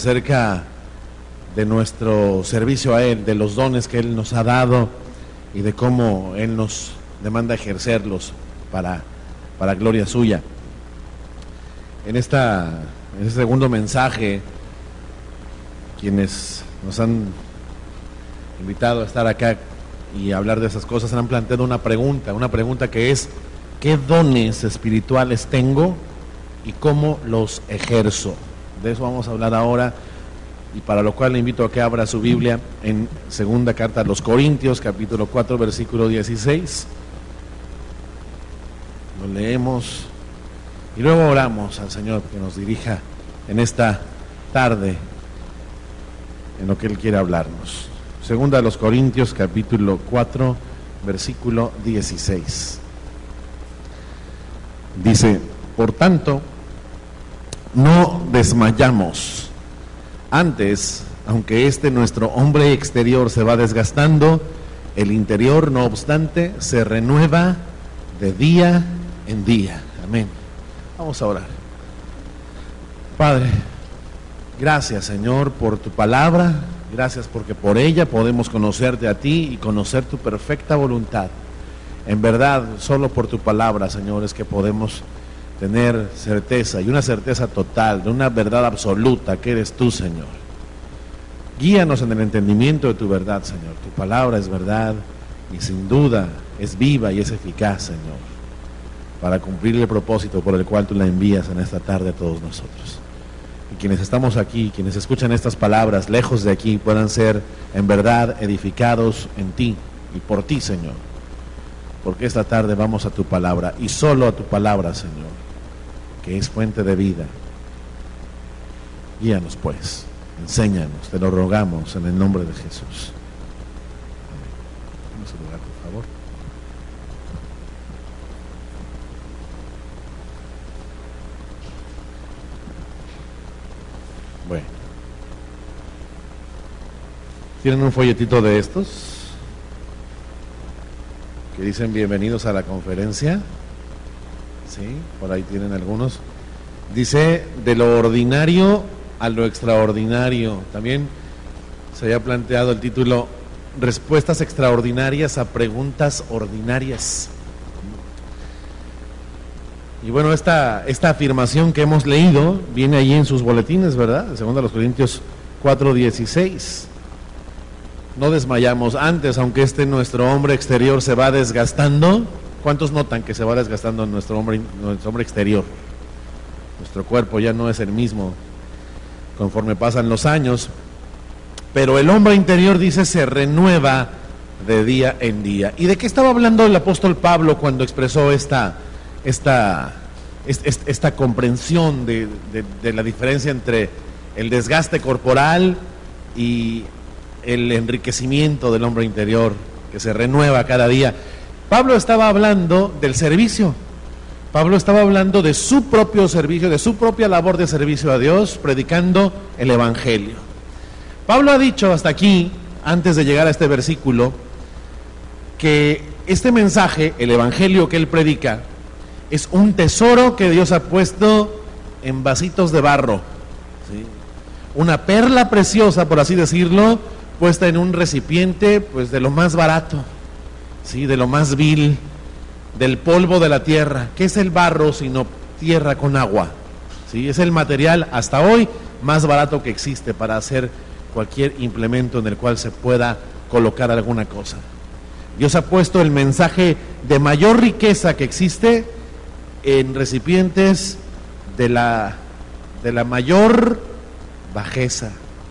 acerca de nuestro servicio a Él, de los dones que Él nos ha dado y de cómo Él nos demanda ejercerlos para gloria suya. En este segundo mensaje, quienes nos han invitado a estar acá y hablar de esas cosas han planteado una pregunta que es: ¿qué dones espirituales tengo y cómo los ejerzo? De eso vamos a hablar ahora, y para lo cual le invito a que abra su Biblia en segunda carta a los Corintios, capítulo 4, versículo 16. Lo leemos y luego oramos al Señor que nos dirija en esta tarde en lo que Él quiere hablarnos. Segunda a los Corintios, capítulo 4, versículo 16. Dice: por tanto, no desmayamos. Antes, aunque nuestro hombre exterior se va desgastando, el interior, no obstante, se renueva de día en día. Amén. Vamos a orar. Padre, gracias, Señor, por tu palabra. Gracias porque por ella podemos conocerte a ti y conocer tu perfecta voluntad. En verdad, solo por tu palabra, Señor, es que podemos tener certeza, y una certeza total, de una verdad absoluta que eres tú, Señor. Guíanos en el entendimiento de tu verdad, Señor. Tu palabra es verdad y sin duda es viva y es eficaz, Señor, para cumplir el propósito por el cual tú la envías en esta tarde a todos nosotros. Y quienes estamos aquí, quienes escuchan estas palabras lejos de aquí, puedan ser en verdad edificados en ti y por ti, Señor. Porque esta tarde vamos a tu palabra y solo a tu palabra, Señor, que es fuente de vida. Guíanos pues, enséñanos, te lo rogamos en el nombre de Jesús. Amén. Vamos a lugar, por favor. Bueno, ¿tienen un folletito de estos que dicen bienvenidos a la conferencia? Sí, por ahí tienen algunos. Dice: de lo ordinario a lo extraordinario. También se había planteado el título: respuestas extraordinarias a preguntas ordinarias. Y bueno, esta afirmación que hemos leído viene allí en sus boletines, ¿verdad? De 2 Corintios 4:16. No desmayamos. Antes, aunque nuestro hombre exterior se va desgastando. ¿Cuántos notan que se va desgastando nuestro hombre exterior? Nuestro cuerpo ya no es el mismo conforme pasan los años, pero el hombre interior, dice, se renueva de día en día. ¿Y de qué estaba hablando el apóstol Pablo cuando expresó esta comprensión de la diferencia entre el desgaste corporal y el enriquecimiento del hombre interior que se renueva cada día? Pablo estaba hablando del servicio. Pablo estaba hablando de su propio servicio, de su propia labor de servicio a Dios, predicando el Evangelio. Pablo ha dicho hasta aquí, antes de llegar a este versículo, que este mensaje, el Evangelio que él predica, es un tesoro que Dios ha puesto en vasitos de barro, ¿sí? Una perla preciosa, por así decirlo, puesta en un recipiente, pues, de lo más barato, ¿sí? De lo más vil, del polvo de la tierra. ¿Qué es el barro sino tierra con agua? ¿Sí? Es el material hasta hoy más barato que existe para hacer cualquier implemento en el cual se pueda colocar alguna cosa. Dios ha puesto el mensaje de mayor riqueza que existe en recipientes de la mayor bajeza.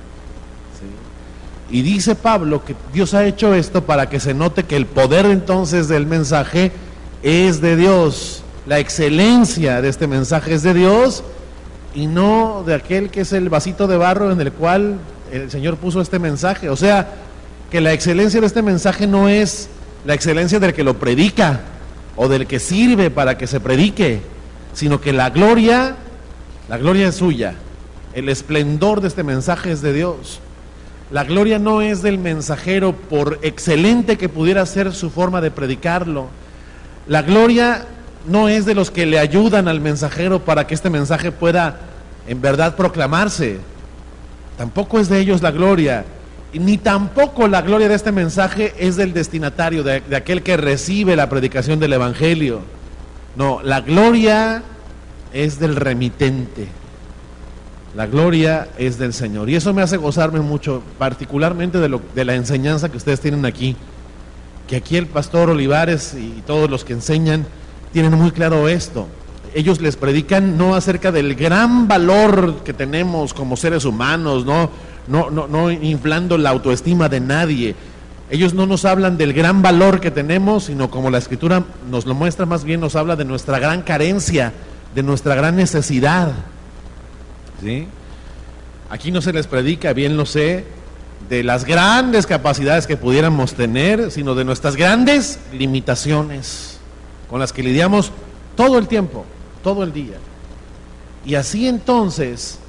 ¿Sí? Y dice Pablo que Dios ha hecho esto para que se note que el poder entonces del mensaje es de Dios, la excelencia de este mensaje es de Dios y no de aquel que es el vasito de barro en el cual el Señor puso este mensaje. O sea, que la excelencia de este mensaje no es la excelencia del que lo predica o del que sirve para que se predique, sino que la gloria es suya. El esplendor de este mensaje es de Dios. La gloria no es del mensajero, por excelente que pudiera ser su forma de predicarlo. La gloria no es de los que le ayudan al mensajero para que este mensaje pueda en verdad proclamarse. tampoco es de ellos la gloria, ni tampoco la gloria de este mensaje es del destinatario, de aquel que recibe la predicación del Evangelio. No, la gloria es del remitente. La gloria es del Señor. Y eso me hace gozarme mucho, particularmente de la enseñanza que ustedes tienen aquí. Que aquí el pastor Olivares y todos los que enseñan tienen muy claro esto. Ellos les predican no acerca del gran valor que tenemos como seres humanos, no inflando la autoestima de nadie. Ellos no nos hablan del gran valor que tenemos, sino como la Escritura nos lo muestra, más bien nos habla de nuestra gran carencia, de nuestra gran necesidad. ¿Sí? Aquí no se les predica, bien lo sé, de las grandes capacidades que pudiéramos tener, sino de nuestras grandes limitaciones con las que lidiamos todo el tiempo, todo el día. Y así entonces,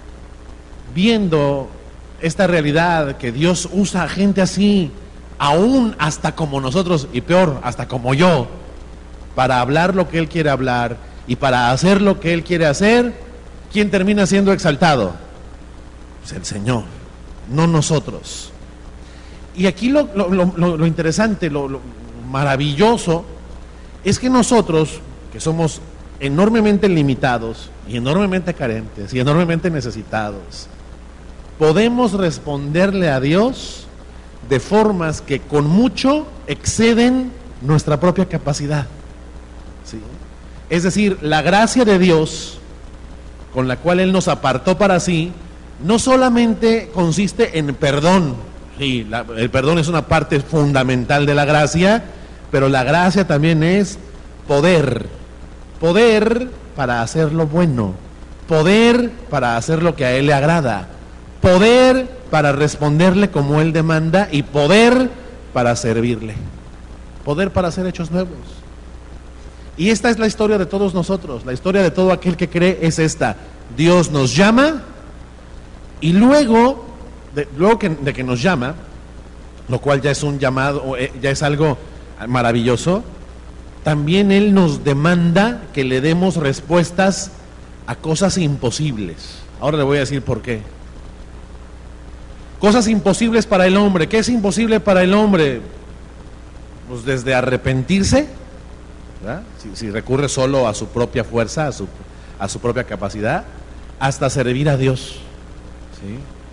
viendo esta realidad que Dios usa a gente así, aún hasta como nosotros, y peor, hasta como yo, para hablar lo que Él quiere hablar y para hacer lo que Él quiere hacer, ¿quién termina siendo exaltado? Pues el Señor, no nosotros. Y aquí lo interesante, lo maravilloso, es que nosotros, que somos enormemente limitados y enormemente carentes y enormemente necesitados, podemos responderle a Dios de formas que con mucho exceden nuestra propia capacidad. ¿Sí? Es decir, la gracia de Dios con la cual Él nos apartó para sí, no solamente consiste en perdón. Sí, el perdón es una parte fundamental de la gracia, pero la gracia también es poder para hacer lo bueno, poder para hacer lo que a Él le agrada, poder para responderle como Él demanda y poder para servirle, poder para hacer hechos nuevos. Y esta es la historia de todos nosotros, la historia de todo aquel que cree es esta: Dios nos llama y luego de que nos llama, lo cual ya es un llamado, ya es algo maravilloso, también Él nos demanda que le demos respuestas a cosas imposibles. Ahora le voy a decir por qué. Cosas imposibles para el hombre. ¿Qué es imposible para el hombre? Pues desde arrepentirse, ¿verdad? Si recurre solo a su propia fuerza, a su propia capacidad, hasta servir a Dios. ¿Sí?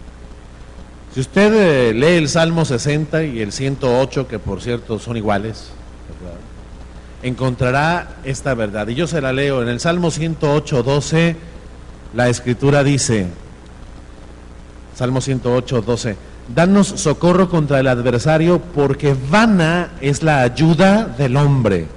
Si usted lee el Salmo 60 y el 108, que por cierto son iguales, ¿verdad?, encontrará esta verdad. Y yo se la leo. En el Salmo 108, 12, la Escritura dice, Salmo 108, 12: danos socorro contra el adversario, porque vana es la ayuda del hombre.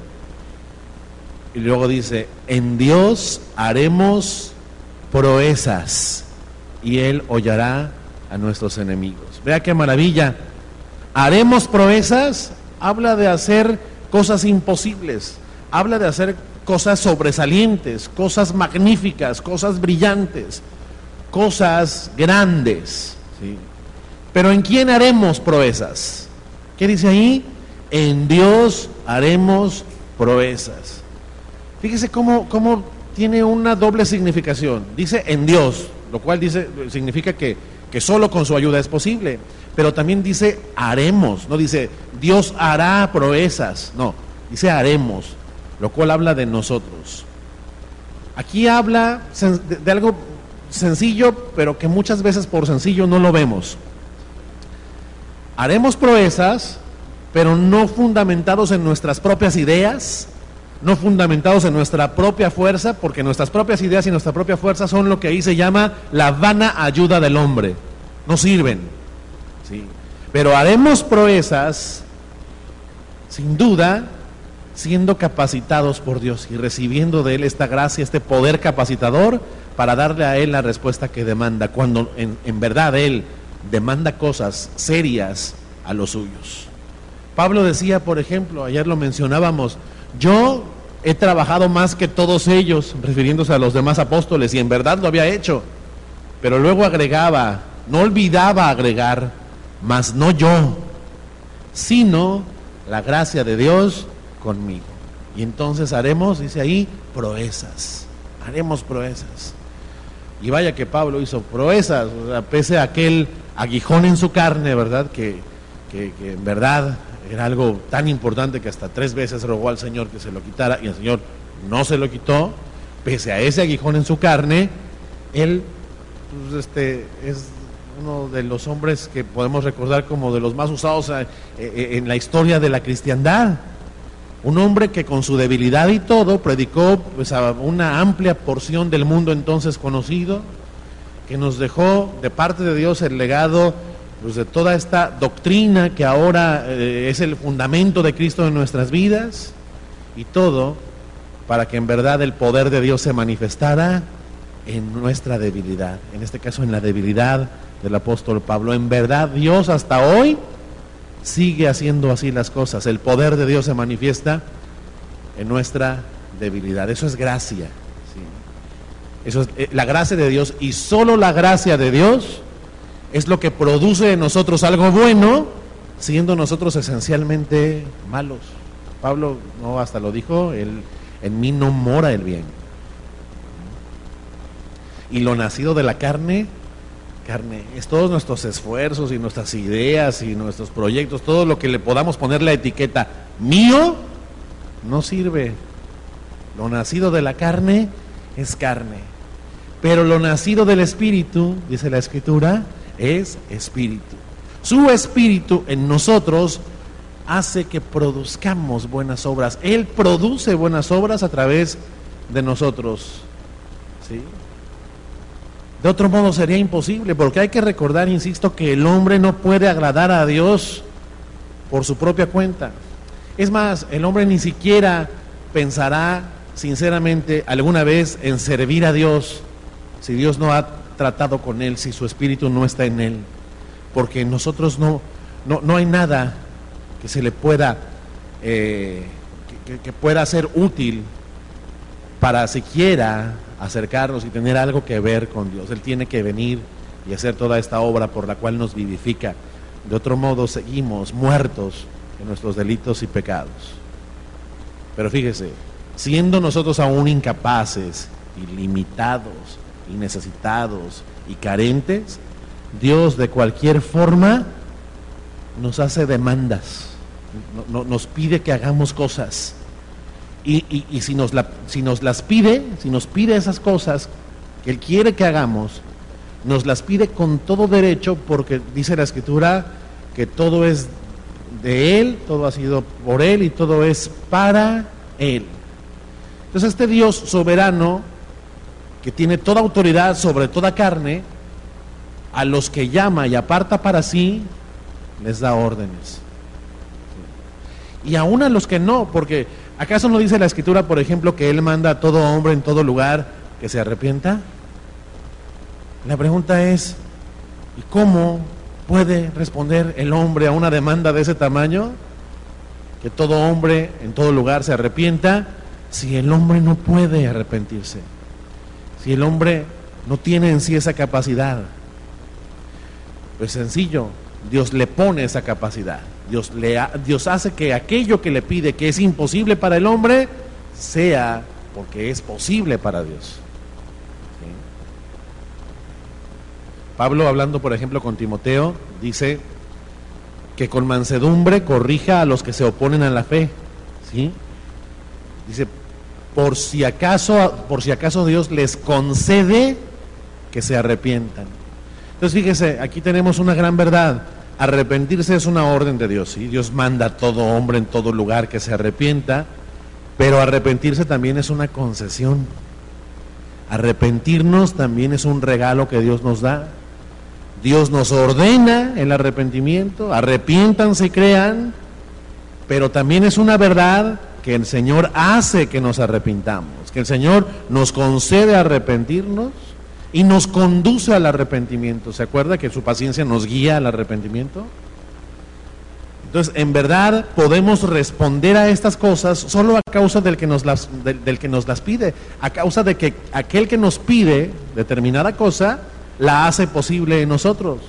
Y luego dice, en Dios haremos proezas, y Él hollará a nuestros enemigos. Vea qué maravilla. Haremos proezas, habla de hacer cosas imposibles, habla de hacer cosas sobresalientes, cosas magníficas, cosas brillantes, cosas grandes, ¿sí? Pero ¿en quién haremos proezas? ¿Qué dice ahí? En Dios haremos proezas. Fíjese cómo tiene una doble significación. Dice en Dios, lo cual significa que solo con su ayuda es posible, pero también dice haremos, no dice Dios hará proezas, no, dice haremos, lo cual habla de nosotros. Aquí habla de algo sencillo, pero que muchas veces por sencillo no lo vemos. Haremos proezas, pero no fundamentados en nuestras propias ideas, no fundamentados en nuestra propia fuerza, porque nuestras propias ideas y nuestra propia fuerza son lo que ahí se llama la vana ayuda del hombre, no sirven, ¿sí? Pero haremos proezas, sin duda, siendo capacitados por Dios y recibiendo de Él esta gracia, este poder capacitador para darle a Él la respuesta que demanda, cuando en verdad Él demanda cosas serias a los suyos. Pablo decía, por ejemplo, ayer lo mencionábamos, yo he trabajado más que todos ellos, refiriéndose a los demás apóstoles, y en verdad lo había hecho, pero luego agregaba, no olvidaba agregar, mas no yo, sino la gracia de Dios conmigo. Y entonces haremos, dice ahí, proezas, haremos proezas. Y vaya que Pablo hizo proezas, o sea, pese a aquel aguijón en su carne, ¿verdad? Que en verdad era algo tan importante que hasta 3 veces rogó al Señor que se lo quitara, y el Señor no se lo quitó. Pese a ese aguijón en su carne, él pues, es uno de los hombres que podemos recordar como de los más usados en la historia de la cristiandad. Un hombre que con su debilidad y todo predicó pues, a una amplia porción del mundo entonces conocido, que nos dejó de parte de Dios el legado pues, de toda esta doctrina que ahora es el fundamento de Cristo en nuestras vidas, y todo para que en verdad el poder de Dios se manifestara en nuestra debilidad, en este caso en la debilidad del apóstol Pablo. En verdad Dios hasta hoy sigue haciendo así las cosas. El poder de Dios se manifiesta en nuestra debilidad. Eso es gracia, ¿sí? Eso es la gracia de Dios, y solo la gracia de Dios es lo que produce en nosotros algo bueno, siendo nosotros esencialmente malos. Pablo no hasta lo dijo, en mí no mora el bien. Y lo nacido de la carne es todos nuestros esfuerzos y nuestras ideas y nuestros proyectos, todo lo que le podamos poner la etiqueta mío, no sirve. Lo nacido de la carne es carne, pero lo nacido del Espíritu, dice la Escritura, es Espíritu. Su Espíritu en nosotros hace que produzcamos buenas obras. Él produce buenas obras a través de nosotros, ¿sí? De otro modo sería imposible, porque hay que recordar, insisto, que el hombre no puede agradar a Dios por su propia cuenta. Es más, el hombre ni siquiera pensará sinceramente alguna vez en servir a Dios si Dios no ha tratado con él, si su espíritu no está en él, porque en nosotros no hay nada que se le pueda que pueda ser útil para siquiera acercarnos y tener algo que ver con Dios. Él tiene que venir y hacer toda esta obra por la cual nos vivifica. De otro modo seguimos muertos en nuestros delitos y pecados. Pero fíjese, siendo nosotros aún incapaces y limitados y necesitados y carentes, Dios de cualquier forma nos hace demandas, nos pide que hagamos cosas. Y si nos pide esas cosas que Él quiere que hagamos, nos las pide con todo derecho, porque dice la Escritura que todo es de Él, todo ha sido por Él y todo es para Él. Entonces este Dios soberano, que tiene toda autoridad sobre toda carne, a los que llama y aparta para sí, les da órdenes. Y aún a los que no, porque ¿acaso no dice la Escritura, por ejemplo, que Él manda a todo hombre en todo lugar que se arrepienta? La pregunta es, ¿y cómo puede responder el hombre a una demanda de ese tamaño? Que todo hombre en todo lugar se arrepienta, si el hombre no puede arrepentirse, si el hombre no tiene en sí esa capacidad. Pues sencillo, Dios le pone esa capacidad. Dios hace que aquello que le pide, que es imposible para el hombre, sea porque es posible para Dios. ¿Sí? Pablo, hablando por ejemplo con Timoteo, dice que con mansedumbre corrija a los que se oponen a la fe. ¿Sí? Dice, por si acaso Dios les concede que se arrepientan. Entonces fíjese, aquí tenemos una gran verdad. Arrepentirse es una orden de Dios, ¿sí? Dios manda a todo hombre en todo lugar que se arrepienta, pero arrepentirse también es una concesión. Arrepentirnos también es un regalo que Dios nos da. Dios nos ordena el arrepentimiento, arrepiéntanse y crean, pero también es una verdad que el Señor hace que nos arrepintamos, que el Señor nos concede arrepentirnos y nos conduce al arrepentimiento. ¿Se acuerda que su paciencia nos guía al arrepentimiento? Entonces, en verdad, podemos responder a estas cosas solo a causa del que nos las pide, a causa de que aquel que nos pide determinada cosa, la hace posible en nosotros.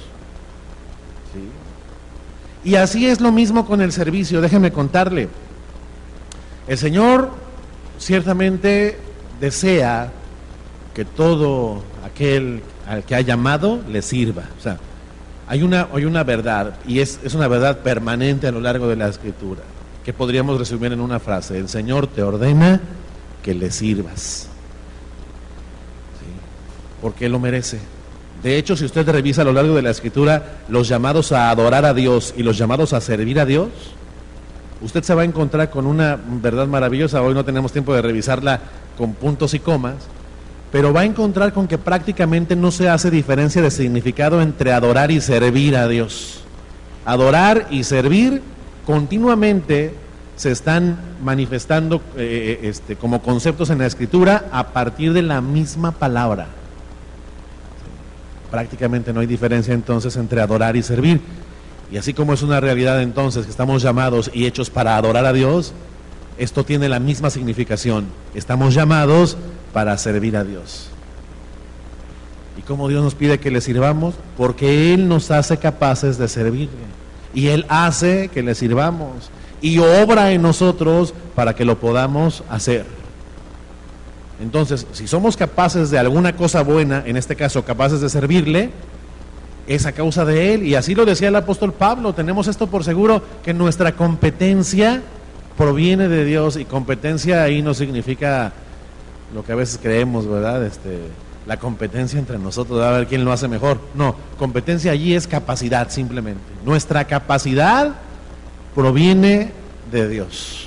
¿Sí? Y así es lo mismo con el servicio. Déjeme contarle. El Señor ciertamente desea que todo aquel al que ha llamado le sirva. O sea, hay una verdad, y es una verdad permanente a lo largo de la Escritura, que podríamos resumir en una frase: el Señor te ordena que le sirvas, ¿sí? Porque Él lo merece. De hecho, si usted revisa a lo largo de la Escritura los llamados a adorar a Dios y los llamados a servir a Dios, usted se va a encontrar con una verdad maravillosa. Hoy no tenemos tiempo de revisarla con puntos y comas, pero va a encontrar con que prácticamente no se hace diferencia de significado entre adorar y servir a Dios. Adorar y servir continuamente se están manifestando como conceptos en la Escritura a partir de la misma palabra. Prácticamente no hay diferencia entonces entre adorar y servir. Y así como es una realidad entonces que estamos llamados y hechos para adorar a Dios, esto tiene la misma significación. Estamos llamados para servir a Dios. ¿Y cómo Dios nos pide que le sirvamos? Porque Él nos hace capaces de servirle. Y Él hace que le sirvamos. Y obra en nosotros para que lo podamos hacer. Entonces, si somos capaces de alguna cosa buena, en este caso capaces de servirle, es a causa de Él. Y así lo decía el apóstol Pablo: tenemos esto por seguro, que nuestra competencia proviene de Dios. Y competencia ahí no significa lo que a veces creemos, ¿verdad? La competencia entre nosotros, a ver quién lo hace mejor. No, competencia allí es capacidad simplemente. Nuestra capacidad proviene de Dios.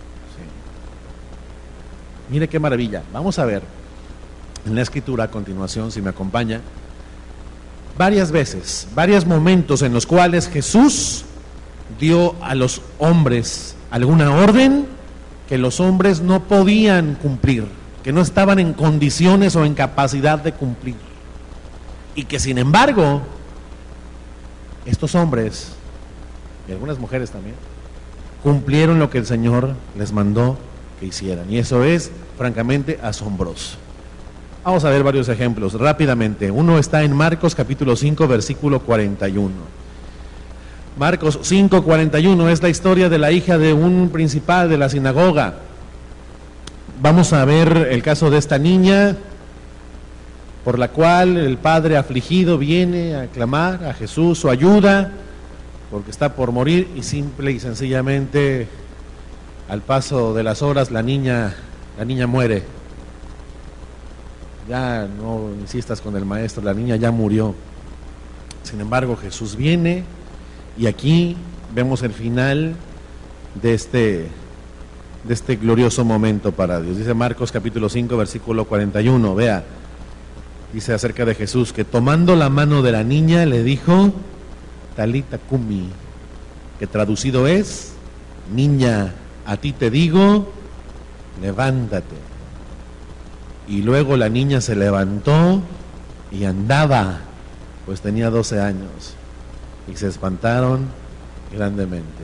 Mire qué maravilla. Vamos a ver en la Escritura a continuación, si me acompaña, varias veces, varios momentos en los cuales Jesús dio a los hombres alguna orden que los hombres no podían cumplir, que no estaban en condiciones o en capacidad de cumplir, y que sin embargo estos hombres y algunas mujeres también cumplieron lo que el Señor les mandó que hicieran, y eso es francamente asombroso. Vamos a ver varios ejemplos rápidamente. Uno está en Marcos capítulo 5 versículo 41. Marcos 5:41 es la historia de la hija de un principal de la sinagoga. Vamos a ver el caso de esta niña, por la cual el padre afligido viene a clamar a Jesús su ayuda, porque está por morir, y simple y sencillamente al paso de las horas la niña muere. Ya no insistas con el maestro, la niña ya murió. Sin embargo, Jesús viene, y aquí vemos el final de este glorioso momento para Dios. Dice Marcos capítulo 5 versículo 41, vea, dice acerca de Jesús que tomando la mano de la niña le dijo: Talita cumi, que traducido es: niña, a ti te digo, levántate. Y luego la niña se levantó y andaba, pues tenía 12 años, y se espantaron grandemente.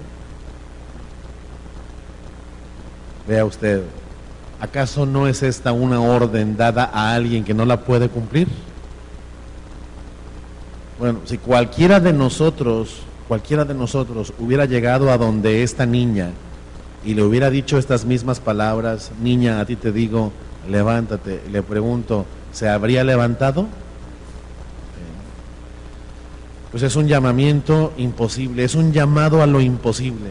Vea usted, ¿acaso no es esta una orden dada a alguien que no la puede cumplir? Bueno, si cualquiera de nosotros hubiera llegado a donde esta niña y le hubiera dicho estas mismas palabras: niña, a ti te digo, levántate, le pregunto, ¿se habría levantado? Pues es un llamamiento imposible, es un llamado a lo imposible.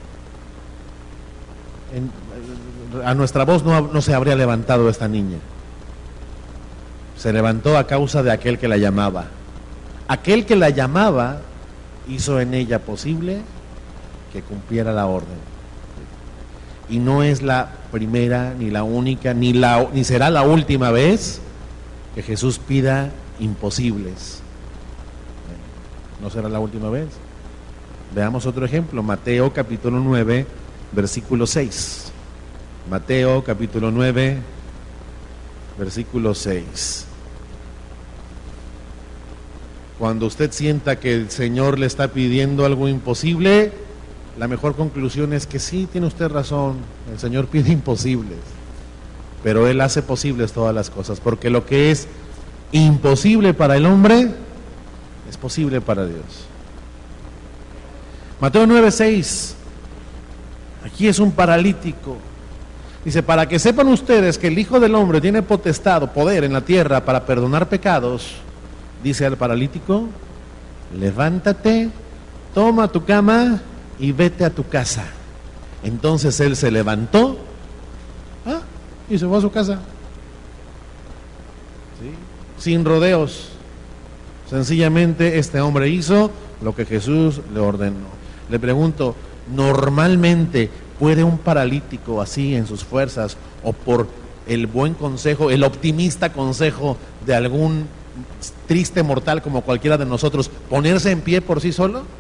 A nuestra voz no se habría levantado esta niña. Se levantó a causa de aquel que la llamaba. Aquel que la llamaba hizo en ella posible que cumpliera la orden. Y no es la primera, ni la única, ni será la última vez que Jesús pida imposibles. No será la última vez. Veamos otro ejemplo, Mateo capítulo 9, versículo 6. Mateo capítulo 9, versículo 6. Cuando usted sienta que el Señor le está pidiendo algo imposible, la mejor conclusión es que sí, tiene usted razón, el Señor pide imposibles, pero Él hace posibles todas las cosas, porque lo que es imposible para el hombre es posible para Dios. Mateo 9:6, aquí es un paralítico. Dice, para que sepan ustedes que el Hijo del Hombre tiene potestad o poder en la tierra para perdonar pecados, dice al paralítico, levántate, toma tu cama y vete a tu casa. Entonces él se levantó y se fue a su casa. ¿Sí? Sin rodeos. Sencillamente este hombre hizo lo que Jesús le ordenó. Le pregunto, ¿normalmente puede un paralítico así en sus fuerzas o por el buen consejo, el optimista consejo de algún triste mortal como cualquiera de nosotros, ponerse en pie por sí solo? No.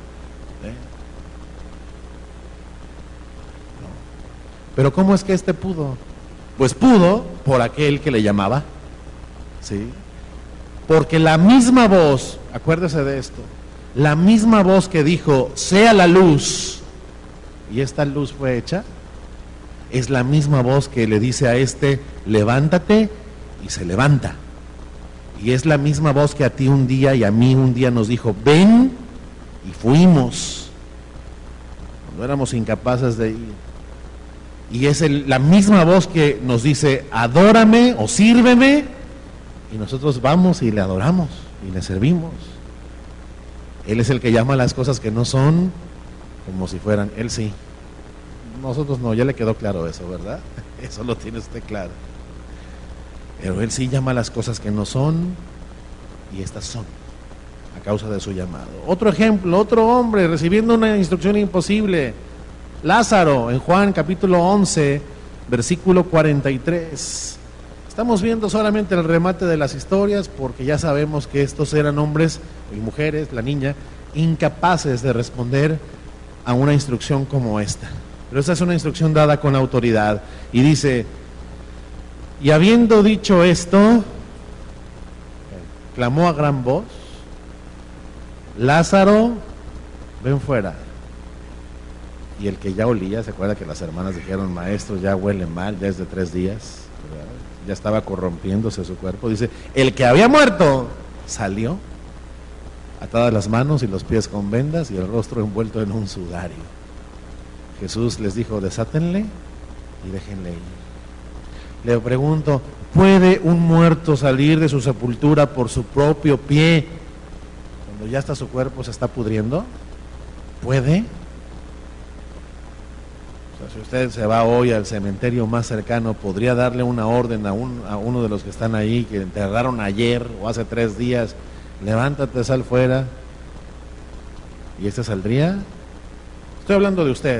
Pero ¿cómo es que este pudo? Pues pudo por aquel que le llamaba, ¿sí? Porque la misma voz, acuérdese de esto, la misma voz que dijo, sea la luz, y esta luz fue hecha, es la misma voz que le dice a este, levántate, y se levanta. Y es la misma voz que a ti un día y a mí un día nos dijo, ven, y fuimos, cuando éramos incapaces de ir. Y es la misma voz que nos dice, adórame o sírveme, y nosotros vamos y le adoramos y le servimos. Él es el que llama las cosas que no son como si fueran. Él sí. Nosotros no, ya le quedó claro eso, ¿verdad? Eso lo tiene usted claro. Pero Él sí llama las cosas que no son, y estas son, a causa de su llamado. Otro ejemplo, otro hombre recibiendo una instrucción imposible. Lázaro, en Juan capítulo 11, versículo 43. Estamos viendo solamente el remate de las historias porque ya sabemos que estos eran hombres y mujeres, la niña, incapaces de responder a una instrucción como esta. Pero esta es una instrucción dada con autoridad. Y dice, y habiendo dicho esto, clamó a gran voz, Lázaro, ven fuera. Y el que ya olía, se acuerda que las hermanas dijeron, maestro, ya huele mal, ya es de 3 días, ¿verdad? Ya estaba corrompiéndose su cuerpo. Dice, el que había muerto salió, atadas las manos y los pies con vendas y el rostro envuelto en un sudario. Jesús les dijo, desátenle y déjenle ir. Le pregunto, ¿puede un muerto salir de su sepultura por su propio pie cuando ya está su cuerpo se está pudriendo? ¿Puede? O sea, si usted se va hoy al cementerio más cercano, ¿podría darle una orden a uno de los que están ahí, que enterraron ayer o hace 3 días, levántate, sal fuera? ¿Y este saldría? Estoy hablando de usted.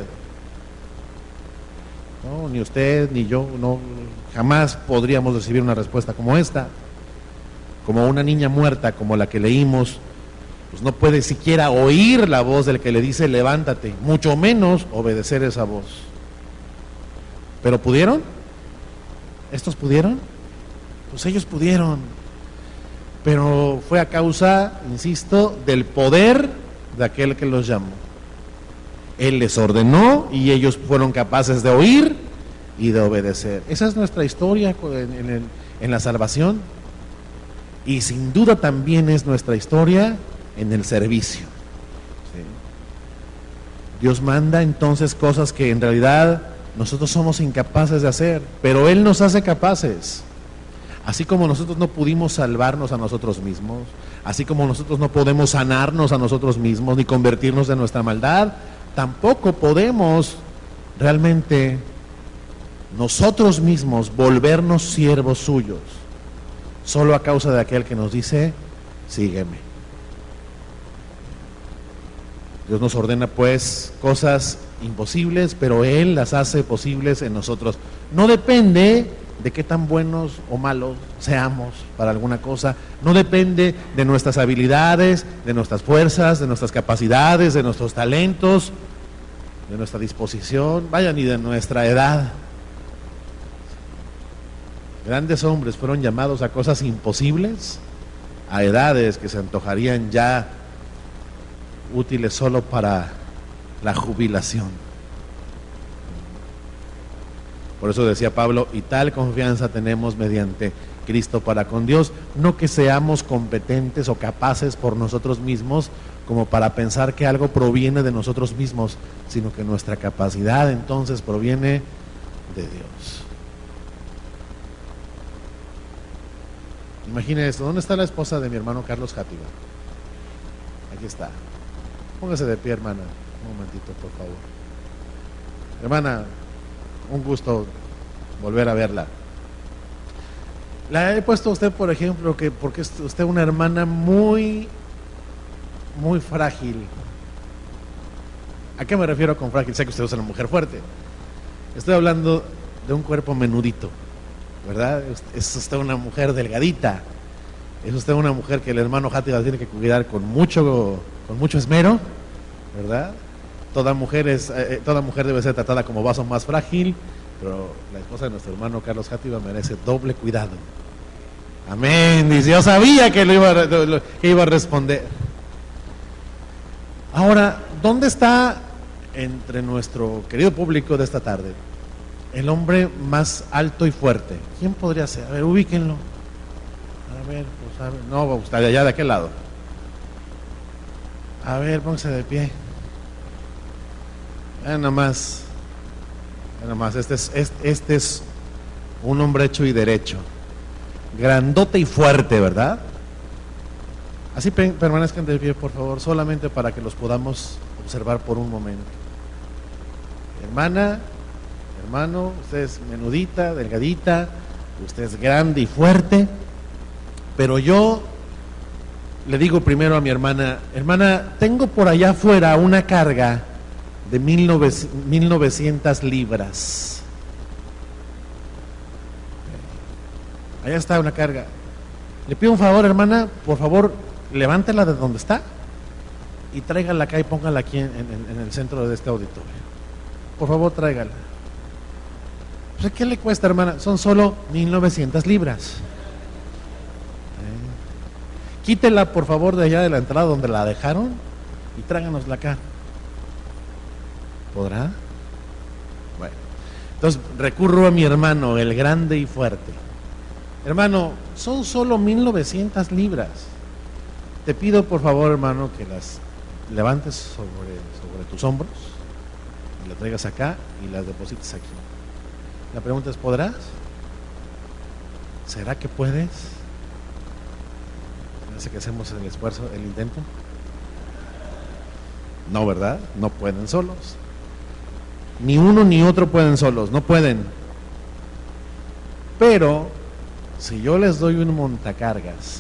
No, ni usted ni yo, no, jamás podríamos recibir una respuesta como esta. Como una niña muerta, como la que leímos, pues no puede siquiera oír la voz del que le dice levántate, mucho menos obedecer esa voz. ¿Pero pudieron? ¿Estos pudieron? Pues ellos pudieron, pero fue a causa, insisto, del poder de aquel que los llamó. Él les ordenó y ellos fueron capaces de oír y de obedecer. Esa es nuestra historia en la salvación, y sin duda también es nuestra historia en el servicio. ¿Sí? Dios manda entonces cosas que en realidad nosotros somos incapaces de hacer, pero Él nos hace capaces. Así como nosotros no pudimos salvarnos a nosotros mismos, así como nosotros no podemos sanarnos a nosotros mismos ni convertirnos de nuestra maldad, tampoco podemos realmente nosotros mismos volvernos siervos suyos, solo a causa de aquel que nos dice, sígueme. Dios nos ordena pues cosas imposibles, pero Él las hace posibles en nosotros. No depende de qué tan buenos o malos seamos para alguna cosa, no depende de nuestras habilidades, de nuestras fuerzas, de nuestras capacidades, de nuestros talentos, de nuestra disposición, vaya, ni de nuestra edad. Grandes hombres fueron llamados a cosas imposibles, a edades que se antojarían ya útiles solo para la jubilación. Por eso decía Pablo, y tal confianza tenemos mediante Cristo para con Dios, no que seamos competentes o capaces por nosotros mismos como para pensar que algo proviene de nosotros mismos, sino que nuestra capacidad entonces proviene de Dios. Imagine esto, ¿dónde está la esposa de mi hermano Carlos Játiva? Aquí está. Póngase de pie, hermana. Un momentito, por favor. Hermana, un gusto volver a verla. La he puesto a usted, por ejemplo, porque es usted una hermana muy frágil. ¿A qué me refiero con frágil? Sé que usted es una mujer fuerte. Estoy hablando de un cuerpo menudito, ¿verdad? Es usted una mujer delgadita. Es usted una mujer que el hermano Játiva tiene que cuidar con mucho esmero, ¿verdad? Toda mujer debe ser tratada como vaso más frágil, pero la esposa de nuestro hermano Carlos Játiva merece doble cuidado. Amén, dice, yo sabía que iba a responder. Ahora, ¿dónde está entre nuestro querido público de esta tarde el hombre más alto y fuerte? ¿Quién podría ser? A ver, ubíquenlo. A ver, pues a ver. No, está allá de aquel lado. A ver, póngase de pie. Nada más. Este es un hombre hecho y derecho. Grandote y fuerte, ¿verdad? Así permanezcan de pie, por favor, solamente para que los podamos observar por un momento. Hermana, hermano, usted es menudita, delgadita, usted es grande y fuerte, pero yo le digo primero a mi hermana, tengo por allá afuera una carga de 1900 libras. Allá está una carga. Le pido un favor, hermana, por favor, levántela de donde está y tráigala acá y póngala aquí en el centro de este auditorio. Por favor, tráigala. Pues, ¿qué le cuesta, hermana? Son solo 1900 libras. Quítela, por favor, de allá de la entrada donde la dejaron y tráiganosla acá. ¿Podrá? Bueno, entonces recurro a mi hermano, el grande y fuerte. Hermano, son solo 1900 libras. Te pido, por favor, hermano, que las levantes sobre tus hombros y las traigas acá y las deposites aquí. La pregunta es, ¿podrás? ¿Será que puedes? Parece que hacemos el esfuerzo, el intento. No, ¿verdad? No pueden solos. Ni uno ni otro pueden solos, no pueden. Pero si yo les doy un montacargas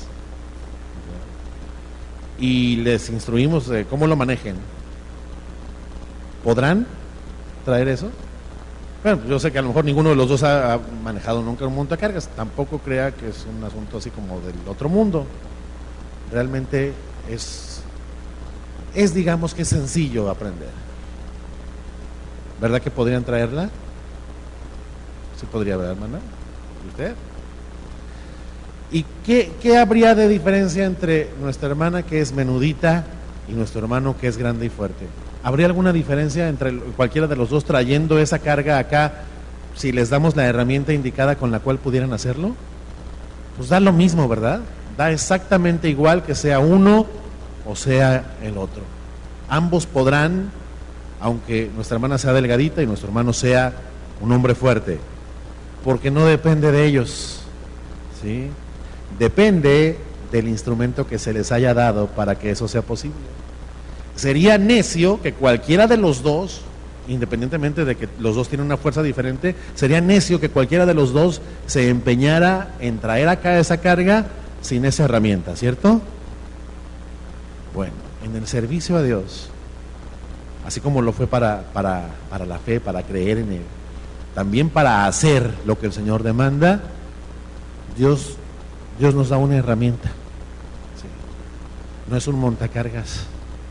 y les instruimos de cómo lo manejen, ¿podrán traer eso? Bueno, yo sé que a lo mejor ninguno de los dos ha manejado nunca un montacargas, tampoco crea que es un asunto así como del otro mundo. Realmente es digamos que es sencillo aprender. ¿Verdad que podrían traerla? Sí podría, ¿verdad, hermana? ¿Y usted? ¿Y qué habría de diferencia entre nuestra hermana que es menudita y nuestro hermano que es grande y fuerte? ¿Habría alguna diferencia entre cualquiera de los dos trayendo esa carga acá si les damos la herramienta indicada con la cual pudieran hacerlo? Pues da lo mismo, ¿verdad? Da exactamente igual que sea uno o sea el otro. Ambos podrán, aunque nuestra hermana sea delgadita y nuestro hermano sea un hombre fuerte, porque no depende de ellos, ¿sí? Depende del instrumento que se les haya dado para que eso sea posible. Sería necio que cualquiera de los dos, independientemente de que los dos tienen una fuerza diferente, sería necio que cualquiera de los dos se empeñara en traer acá esa carga sin esa herramienta, ¿cierto? Bueno, en el servicio a Dios, así como lo fue para la fe, para creer en Él, también para hacer lo que el Señor demanda, Dios nos da una herramienta. ¿Sí? No es un montacargas. ¿Sí?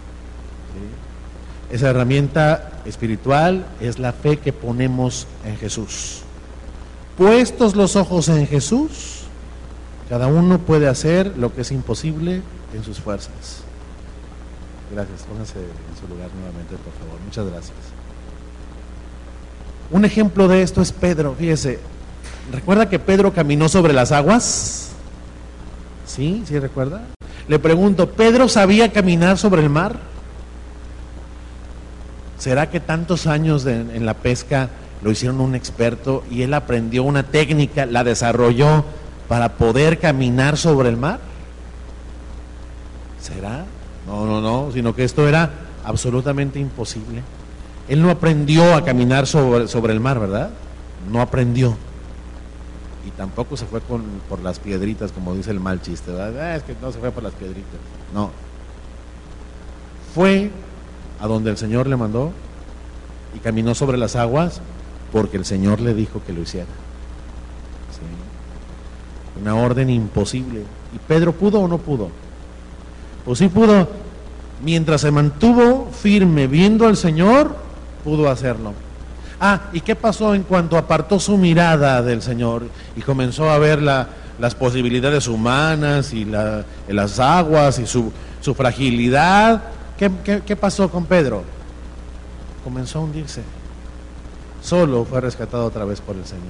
Esa herramienta espiritual es la fe que ponemos en Jesús. Puestos los ojos en Jesús, cada uno puede hacer lo que es imposible en sus fuerzas. Gracias, pónganse en su lugar nuevamente, por favor. Muchas gracias. Un ejemplo de esto es Pedro, fíjese. ¿Recuerda que Pedro caminó sobre las aguas? ¿Sí? ¿Sí recuerda? Le pregunto, ¿Pedro sabía caminar sobre el mar? ¿Será que tantos años en la pesca lo hicieron un experto y él aprendió una técnica, la desarrolló para poder caminar sobre el mar? ¿Será? No, sino que esto era absolutamente imposible. Él no aprendió a caminar sobre el mar, ¿verdad? No aprendió. Y tampoco se fue por las piedritas, como dice el mal chiste, ¿verdad? Es que no se fue por las piedritas. No. Fue a donde el Señor le mandó y caminó sobre las aguas porque el Señor le dijo que lo hiciera. ¿Sí? Una orden imposible. ¿Y Pedro pudo o no pudo? Pues sí pudo. Mientras se mantuvo firme viendo al Señor, pudo hacerlo. ¿Y qué pasó en cuanto apartó su mirada del Señor y comenzó a ver las posibilidades humanas y las aguas y su fragilidad? ¿Qué pasó con Pedro? Comenzó a hundirse. Solo fue rescatado otra vez por el Señor.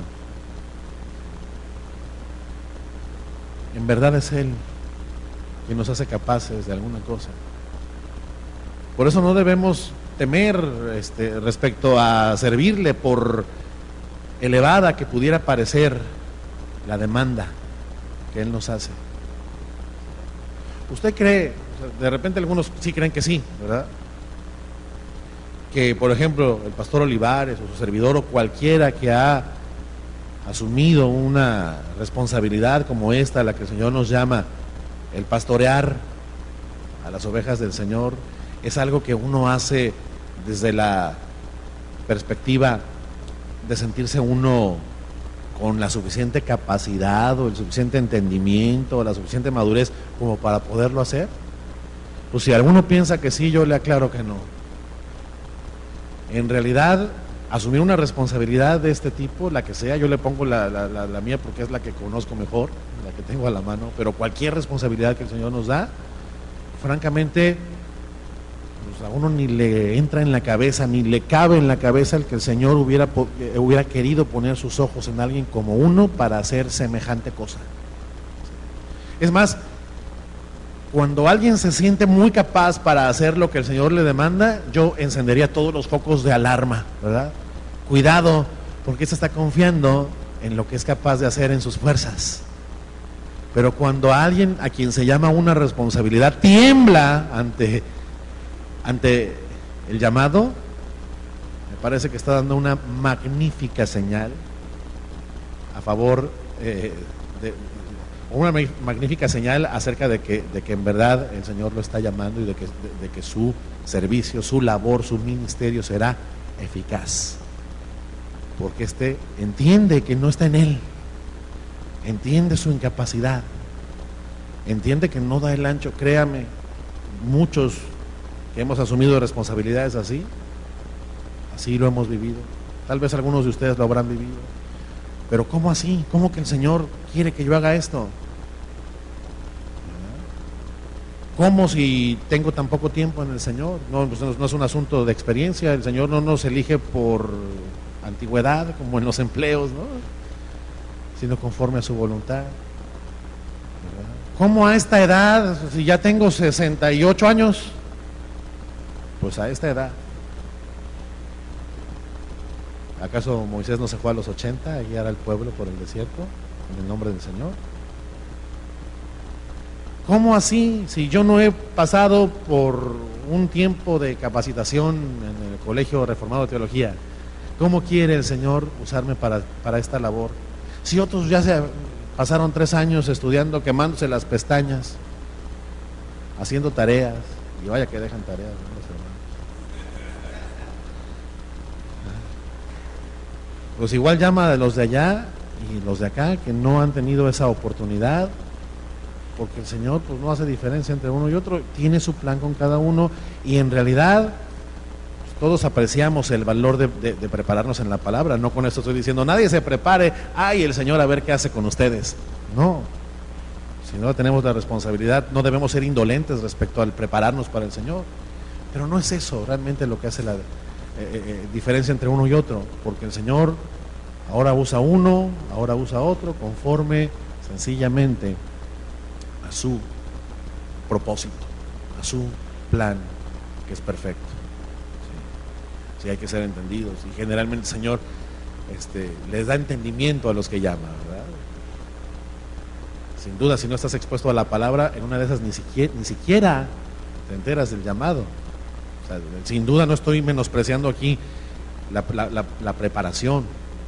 En verdad es Él quien nos hace capaces de alguna cosa. Por eso no debemos temer respecto a servirle, por elevada que pudiera parecer la demanda que Él nos hace. ¿Usted cree, de repente algunos sí creen que sí, ¿verdad? Que por ejemplo el pastor Olivares o su servidor o cualquiera que ha asumido una responsabilidad como esta, a la que el Señor nos llama, el pastorear a las ovejas del Señor, es algo que uno hace desde la perspectiva de sentirse uno con la suficiente capacidad o el suficiente entendimiento o la suficiente madurez como para poderlo hacer. Pues si alguno piensa que sí, yo le aclaro que no. En realidad, asumir una responsabilidad de este tipo, la que sea, yo le pongo la mía porque es la que conozco mejor, la que tengo a la mano, pero cualquier responsabilidad que el Señor nos da, francamente, pues a uno ni le entra en la cabeza, ni le cabe en la cabeza el que el Señor hubiera querido poner sus ojos en alguien como uno para hacer semejante cosa. Es más, cuando alguien se siente muy capaz para hacer lo que el Señor le demanda, yo encendería todos los focos de alarma, ¿verdad? Cuidado, porque se está confiando en lo que es capaz de hacer en sus fuerzas. Pero cuando alguien a quien se llama una responsabilidad tiembla ante el llamado, me parece que está dando una magnífica señal a favor una magnífica señal acerca de que en verdad el Señor lo está llamando y de que su servicio, su labor, su ministerio será eficaz. Porque entiende que no está en él, entiende su incapacidad, entiende que no da el ancho. Créame, muchos que hemos asumido responsabilidades así lo hemos vivido. Tal vez algunos de ustedes lo habrán vivido. Pero ¿cómo así? ¿Cómo que el Señor quiere que yo haga esto? ¿Cómo si tengo tan poco tiempo en el Señor? No, pues no es un asunto de experiencia. El Señor no nos elige por antigüedad, como en los empleos, ¿no? Sino conforme a su voluntad. ¿Cómo a esta edad? Si ya tengo 68 años, pues a esta edad. ¿Acaso Moisés no se fue a los 80 a guiar al pueblo por el desierto en el nombre del Señor? ¿Cómo así? Si yo no he pasado por un tiempo de capacitación en el Colegio Reformado de Teología, ¿cómo quiere el Señor usarme para esta labor? Si otros ya se pasaron 3 años estudiando, quemándose las pestañas, haciendo tareas, y vaya que dejan tareas, ¿no, los hermanos? Pues igual llama a los de allá y los de acá que no han tenido esa oportunidad, porque el Señor pues no hace diferencia entre uno y otro, tiene su plan con cada uno, y en realidad pues, todos apreciamos el valor de prepararnos en la palabra. No con esto estoy diciendo nadie se prepare, el Señor a ver qué hace con ustedes. No, si no tenemos la responsabilidad, no debemos ser indolentes respecto al prepararnos para el Señor, pero no es eso realmente lo que hace la diferencia entre uno y otro, porque el Señor ahora usa uno, ahora usa otro, conforme sencillamente a su propósito, a su plan, que es perfecto. Sí, hay que ser entendidos, y generalmente el Señor les da entendimiento a los que llama, ¿verdad? sin duda, si no estás expuesto a la palabra, en una de esas ni siquiera te enteras del llamado. O sea, sin duda no estoy menospreciando aquí la preparación.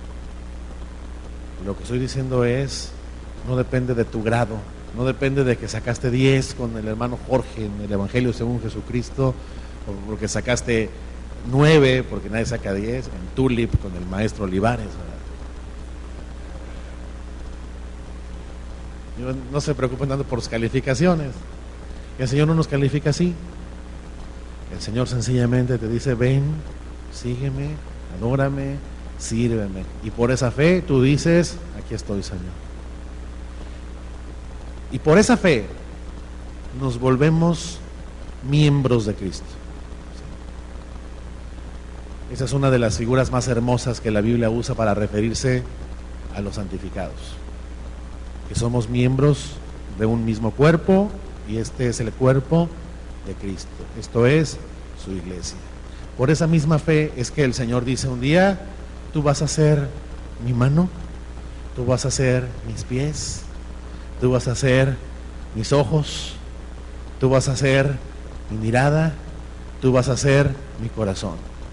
Lo que estoy diciendo es, no depende de tu grado, no depende de que sacaste 10 con el hermano Jorge en el Evangelio según Jesucristo, o porque sacaste 9, porque nadie saca 10, en Tulip con el maestro Olivares, ¿verdad? No se preocupen tanto por sus calificaciones. El Señor no nos califica así. El Señor sencillamente te dice, ven, sígueme, adórame, sírveme. Y por esa fe tú dices, aquí estoy, Señor. Y por esa fe nos volvemos miembros de Cristo. Esa es una de las figuras más hermosas que la Biblia usa para referirse a los santificados. Que somos miembros de un mismo cuerpo, y este es el cuerpo de Cristo. Esto es su iglesia. Por esa misma fe es que el Señor dice un día, tú vas a ser mi mano, tú vas a ser mis pies, tú vas a ser mis ojos, tú vas a ser mi mirada, tú vas a ser mi corazón.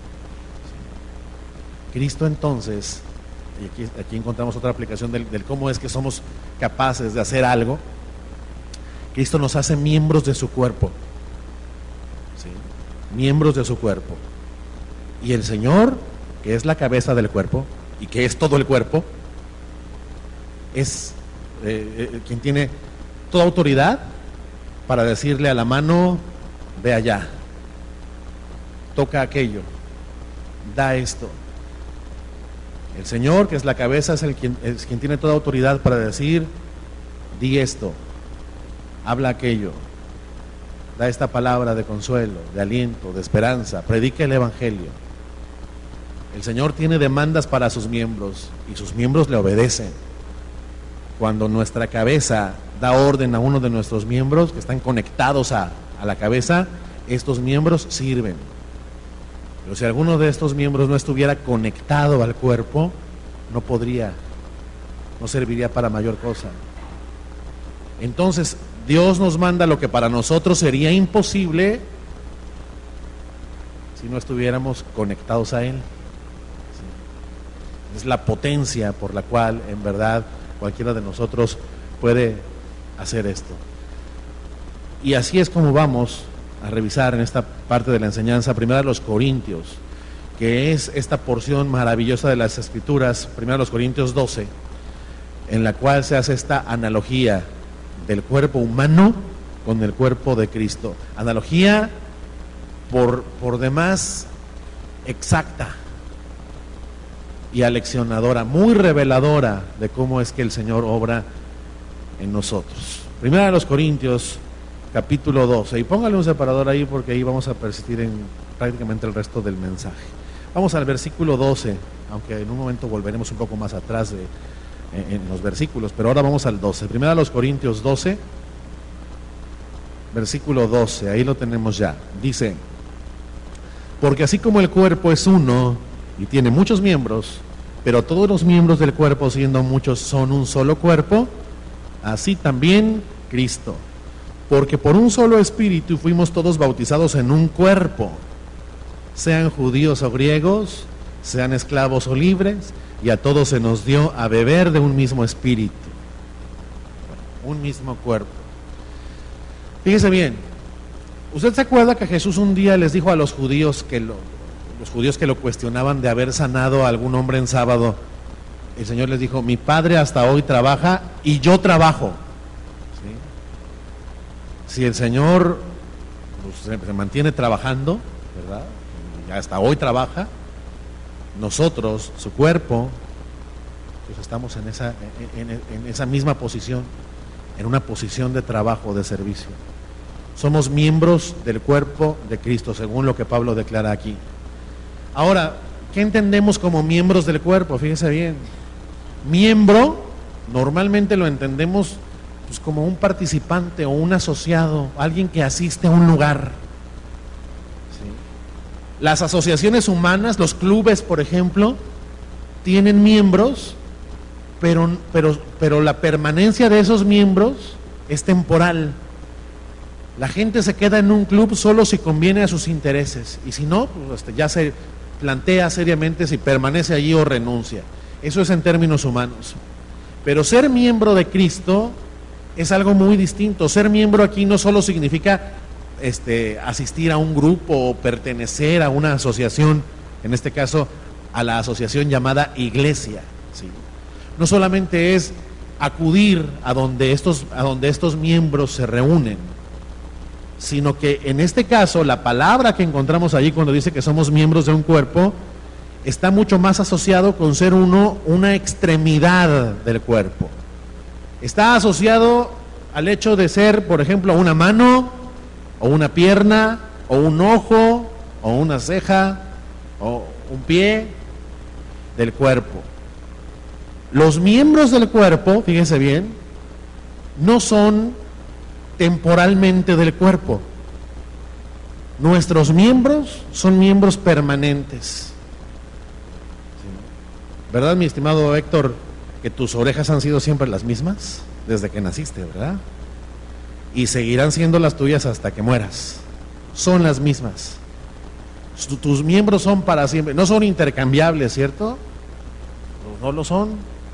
Cristo entonces, y aquí encontramos otra aplicación del cómo es que somos capaces de hacer algo. Cristo nos hace miembros de su cuerpo, ¿sí? Miembros de su cuerpo. Y el Señor, que es la cabeza del cuerpo y que es todo el cuerpo, es quien tiene toda autoridad para decirle a la mano, ve allá, toca aquello, da esto. El Señor, que es la cabeza, es quien tiene toda autoridad para decir, di esto, habla aquello, da esta palabra de consuelo, de aliento, de esperanza, predica el Evangelio. El Señor tiene demandas para sus miembros y sus miembros le obedecen. Cuando nuestra cabeza da orden a uno de nuestros miembros que están conectados a la cabeza, estos miembros sirven. Pero si alguno de estos miembros no estuviera conectado al cuerpo, no serviría para mayor cosa. Entonces, Dios nos manda lo que para nosotros sería imposible si no estuviéramos conectados a Él. Sí. Es la potencia por la cual, en verdad, cualquiera de nosotros puede hacer esto. Y así es como vamos a revisar en esta parte de la enseñanza, primero a los Corintios, que es esta porción maravillosa de las Escrituras, primero a los Corintios 12, en la cual se hace esta analogía del cuerpo humano con el cuerpo de Cristo. Analogía por demás exacta y aleccionadora, muy reveladora de cómo es que el Señor obra en nosotros. Primero a los Corintios, capítulo 12, y póngale un separador ahí porque ahí vamos a persistir en prácticamente el resto del mensaje. Vamos al versículo 12, aunque en un momento volveremos un poco más atrás en los versículos, pero ahora vamos al 12. Primero a los Corintios 12, versículo 12, ahí lo tenemos ya. Dice, porque así como el cuerpo es uno y tiene muchos miembros, pero todos los miembros del cuerpo, siendo muchos, son un solo cuerpo, así también Cristo. Porque por un solo espíritu fuimos todos bautizados en un cuerpo, sean judíos o griegos, sean esclavos o libres, y a todos se nos dio a beber de un mismo espíritu, un mismo cuerpo. Fíjese bien, ¿usted se acuerda que Jesús un día les dijo a los judíos que lo cuestionaban de haber sanado a algún hombre en sábado? El Señor les dijo, mi Padre hasta hoy trabaja y yo trabajo. Si el Señor pues, se mantiene trabajando, ¿verdad? Y hasta hoy trabaja, nosotros, su cuerpo, pues estamos en esa misma posición, en una posición de trabajo, de servicio. Somos miembros del cuerpo de Cristo, según lo que Pablo declara aquí. Ahora, ¿qué entendemos como miembros del cuerpo? Fíjese bien. Miembro, normalmente lo entendemos pues como un participante o un asociado, alguien que asiste a un lugar. ¿Sí? Las asociaciones humanas, los clubes, por ejemplo, tienen miembros pero la permanencia de esos miembros es temporal. La gente se queda en un club solo si conviene a sus intereses, y si no, pues ya se plantea seriamente si permanece allí o renuncia. Eso es en términos humanos. Pero ser miembro de Cristo es algo muy distinto. Ser miembro aquí no solo significa asistir a un grupo o pertenecer a una asociación, en este caso a la asociación llamada iglesia, ¿sí? No solamente es acudir a donde estos miembros se reúnen, sino que en este caso la palabra que encontramos allí cuando dice que somos miembros de un cuerpo está mucho más asociado con ser una extremidad del cuerpo. Está asociado al hecho de ser, por ejemplo, una mano, o una pierna, o un ojo, o una ceja, o un pie del cuerpo. Los miembros del cuerpo, fíjense bien, no son temporalmente del cuerpo. Nuestros miembros son miembros permanentes. ¿Verdad, mi estimado Héctor, que tus orejas han sido siempre las mismas desde que naciste, verdad? Y seguirán siendo las tuyas hasta que mueras. Son las mismas. Tus miembros son para siempre, no son intercambiables, ¿cierto? No lo son.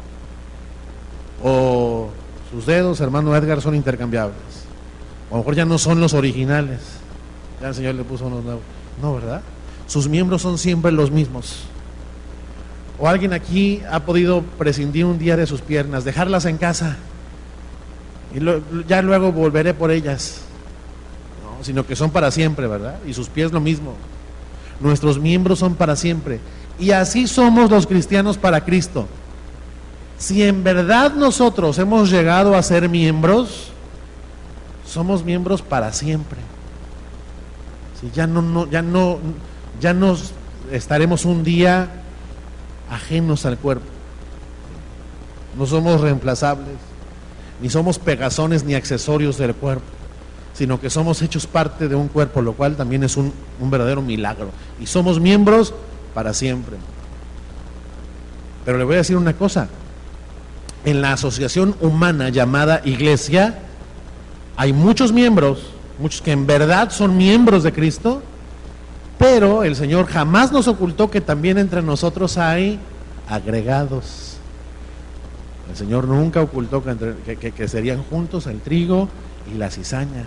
O sus dedos, hermano Edgar, son intercambiables. O a lo mejor ya no son los originales. Ya el Señor le puso unos nuevos. No, ¿verdad? Sus miembros son siempre los mismos. O alguien aquí ha podido prescindir un día de sus piernas, dejarlas en casa y ya luego volveré por ellas. No, sino que son para siempre, ¿verdad? Y sus pies lo mismo. Nuestros miembros son para siempre. Y así somos los cristianos para Cristo. Si en verdad nosotros hemos llegado a ser miembros, somos miembros para siempre. Si ya no estaremos un día ajenos al cuerpo. No somos reemplazables, ni somos pegazones ni accesorios del cuerpo, sino que somos hechos parte de un cuerpo, lo cual también es un verdadero milagro. Y somos miembros para siempre. Pero le voy a decir una cosa: en la asociación humana llamada iglesia hay muchos miembros, muchos que en verdad son miembros de Cristo, pero el Señor jamás nos ocultó que también entre nosotros hay agregados. El Señor nunca ocultó que serían juntos el trigo y la cizaña.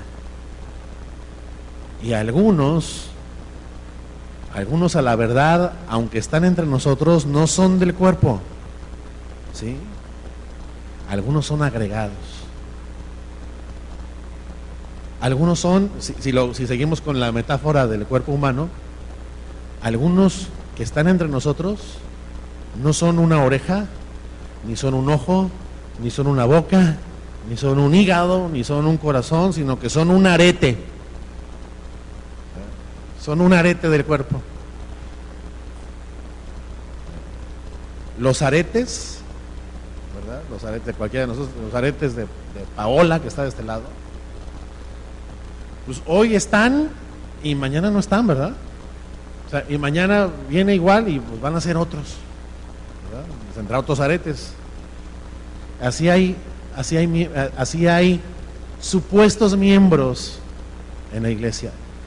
Y algunos a la verdad, aunque están entre nosotros, no son del cuerpo, ¿sí? Algunos son agregados. Algunos son, si seguimos con la metáfora del cuerpo humano, algunos que están entre nosotros no son una oreja, ni son un ojo, ni son una boca, ni son un hígado, ni son un corazón, sino que son un arete. Son un arete del cuerpo. Los aretes, ¿verdad? Los aretes de cualquiera de nosotros, los aretes de Paola, que está de este lado, pues hoy están y mañana no están, ¿verdad? O sea, y mañana viene igual y pues van a ser otros, ¿verdad? Tendrá otros aretes. Así hay supuestos miembros en la iglesia.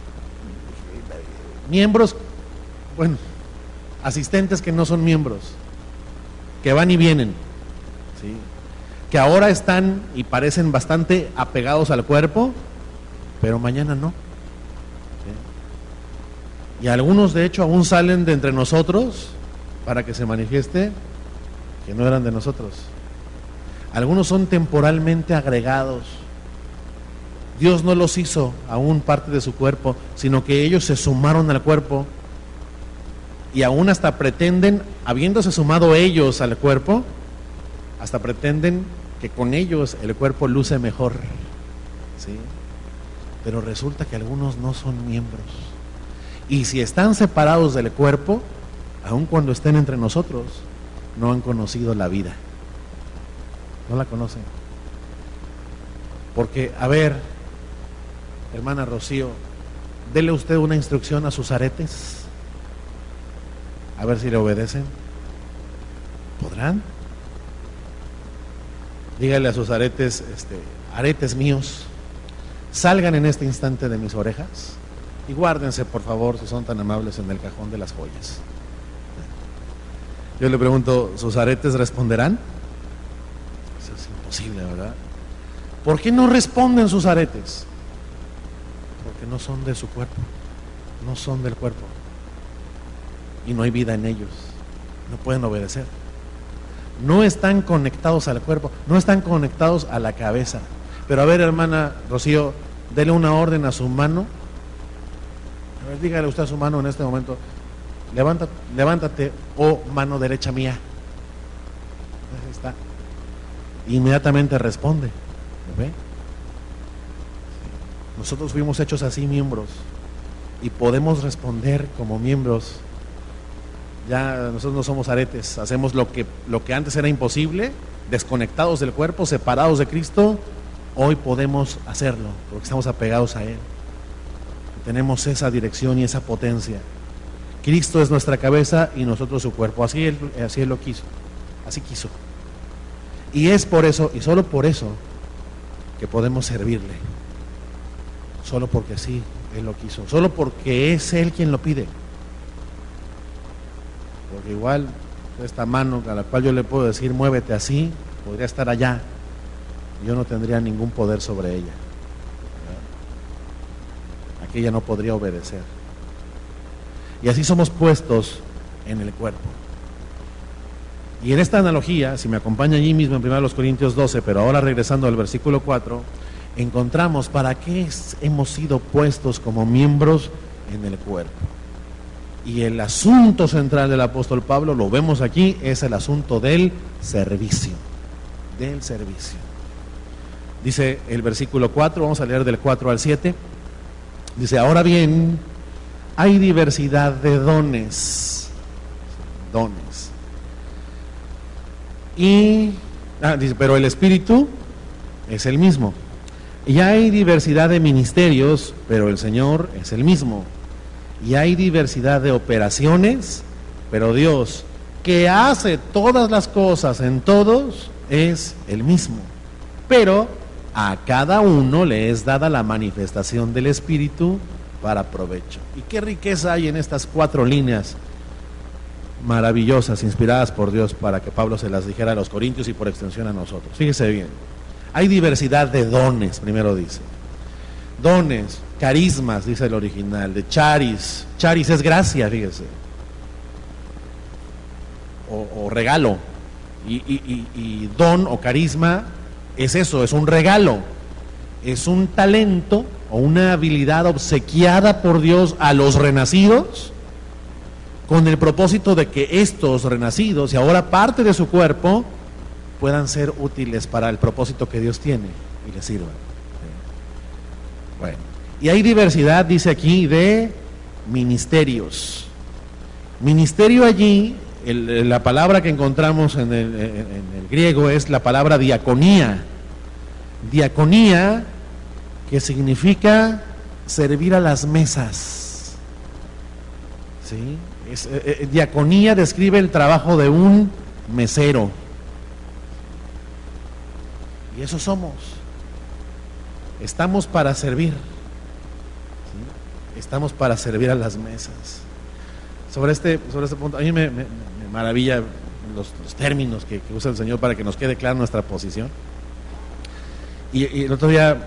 Miembros, bueno, asistentes que no son miembros, que van y vienen, ¿sí? Que ahora están y parecen bastante apegados al cuerpo, pero mañana no, ¿sí? Y algunos de hecho aún salen de entre nosotros para que se manifieste que no eran de nosotros. Algunos son temporalmente agregados. Dios no los hizo aún parte de su cuerpo, sino que ellos se sumaron al cuerpo y aún hasta pretenden, habiéndose sumado ellos al cuerpo, hasta pretenden que con ellos el cuerpo luce mejor, ¿sí? Pero resulta que algunos no son miembros. Y si están separados del cuerpo, aun cuando estén entre nosotros, no han conocido la vida. No la conocen. Porque, a ver, hermana Rocío, dele usted una instrucción a sus aretes, a ver si le obedecen. ¿Podrán? Dígale a sus aretes, aretes míos, salgan en este instante de mis orejas y guárdense, por favor, si son tan amables, en el cajón de las joyas. Yo le pregunto, ¿sus aretes responderán? Eso es imposible, ¿verdad? ¿Por qué no responden sus aretes? Porque no son de su cuerpo, no son del cuerpo. Y no hay vida en ellos, no pueden obedecer. No están conectados al cuerpo, no están conectados a la cabeza. Pero a ver, hermana Rocío, dele una orden a su mano. A ver, dígale usted a su mano en este momento: levántate, oh mano derecha mía. Ahí está. Inmediatamente responde. ¿Lo ve? Nosotros fuimos hechos así, miembros, y podemos responder como miembros. Ya nosotros no somos aretes, hacemos lo que antes era imposible, desconectados del cuerpo, separados de Cristo. Hoy podemos hacerlo porque estamos apegados a Él. Tenemos esa dirección y esa potencia. Cristo es nuestra cabeza y nosotros su cuerpo. Así Él lo quiso, así quiso. Y es por eso, y solo por eso, que podemos servirle. Solo porque así Él lo quiso, solo porque es Él quien lo pide. Porque igual esta mano a la cual yo le puedo decir muévete así, podría estar allá. Yo no tendría ningún poder sobre ella. Aquella no podría obedecer. Y así somos puestos en el cuerpo. Y en esta analogía, si me acompaña allí mismo en 1 Corintios 12, pero ahora regresando al versículo 4, encontramos para qué hemos sido puestos como miembros en el cuerpo. Y el asunto central del apóstol Pablo, lo vemos aquí, es el asunto del servicio. Del servicio. Dice el versículo 4, vamos a leer del 4 al 7. Dice, ahora bien, hay diversidad de dones. Dones. Dice, pero el Espíritu es el mismo. Y hay diversidad de ministerios, pero el Señor es el mismo. Y hay diversidad de operaciones, pero Dios, que hace todas las cosas en todos, es el mismo. Pero a cada uno le es dada la manifestación del Espíritu para provecho. Y qué riqueza hay en estas 4 líneas maravillosas, inspiradas por Dios, para que Pablo se las dijera a los corintios y por extensión a nosotros. Fíjese bien, hay diversidad de dones, primero dice. Dones, carismas, dice el original, de charis. Charis es gracia, fíjese. O regalo. Y don o carisma es eso, es un regalo. Es un talento o una habilidad obsequiada por Dios a los renacidos, con el propósito de que estos renacidos, y ahora parte de su cuerpo, puedan ser útiles para el propósito que Dios tiene y les sirvan. Bueno, y hay diversidad, dice aquí, de ministerios. Ministerio allí, la palabra que encontramos en el griego es la palabra diaconía. Diaconía, que significa servir a las mesas. ¿Sí? Diaconía describe el trabajo de un mesero. Y eso somos. Estamos para servir. ¿Sí? Estamos para servir a las mesas. Sobre este punto, a mí me maravilla los términos que usa el Señor para que nos quede clara nuestra posición. Y el otro día,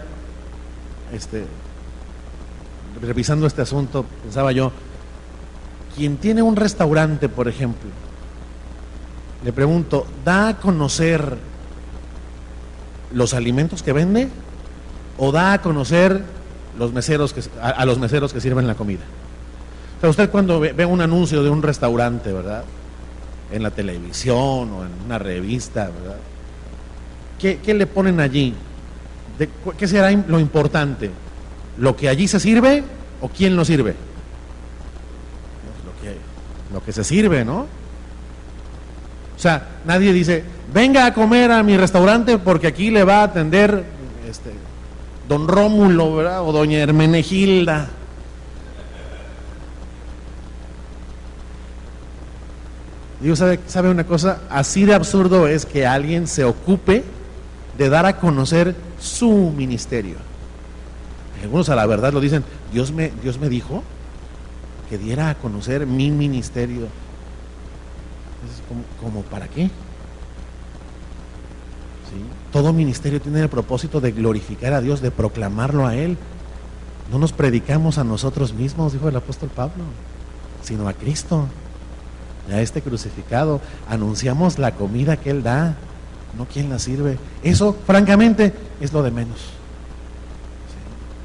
revisando este asunto, pensaba yo, quien tiene un restaurante, por ejemplo, le pregunto, ¿da a conocer los alimentos que vende o da a conocer los meseros a los meseros que sirven la comida? O sea, usted cuando ve un anuncio de un restaurante, ¿verdad?, en la televisión o en una revista, ¿verdad?, ¿qué le ponen allí? ¿Qué será lo importante? ¿Lo que allí se sirve o quién lo sirve? Lo que se sirve, ¿no? O sea, nadie dice, venga a comer a mi restaurante porque aquí le va a atender don Rómulo, ¿verdad?, o doña Hermenegilda. Dios sabe una cosa, así de absurdo es que alguien se ocupe de dar a conocer su ministerio. Algunos a la verdad lo dicen, Dios me dijo que diera a conocer mi ministerio. ¿Cómo para qué? ¿Sí? Todo ministerio tiene el propósito de glorificar a Dios, de proclamarlo a Él. No nos predicamos a nosotros mismos, dijo el apóstol Pablo, sino a Cristo, a este crucificado. Anunciamos la comida que Él da, no quien la sirve. Eso, francamente, es lo de menos. ¿Sí?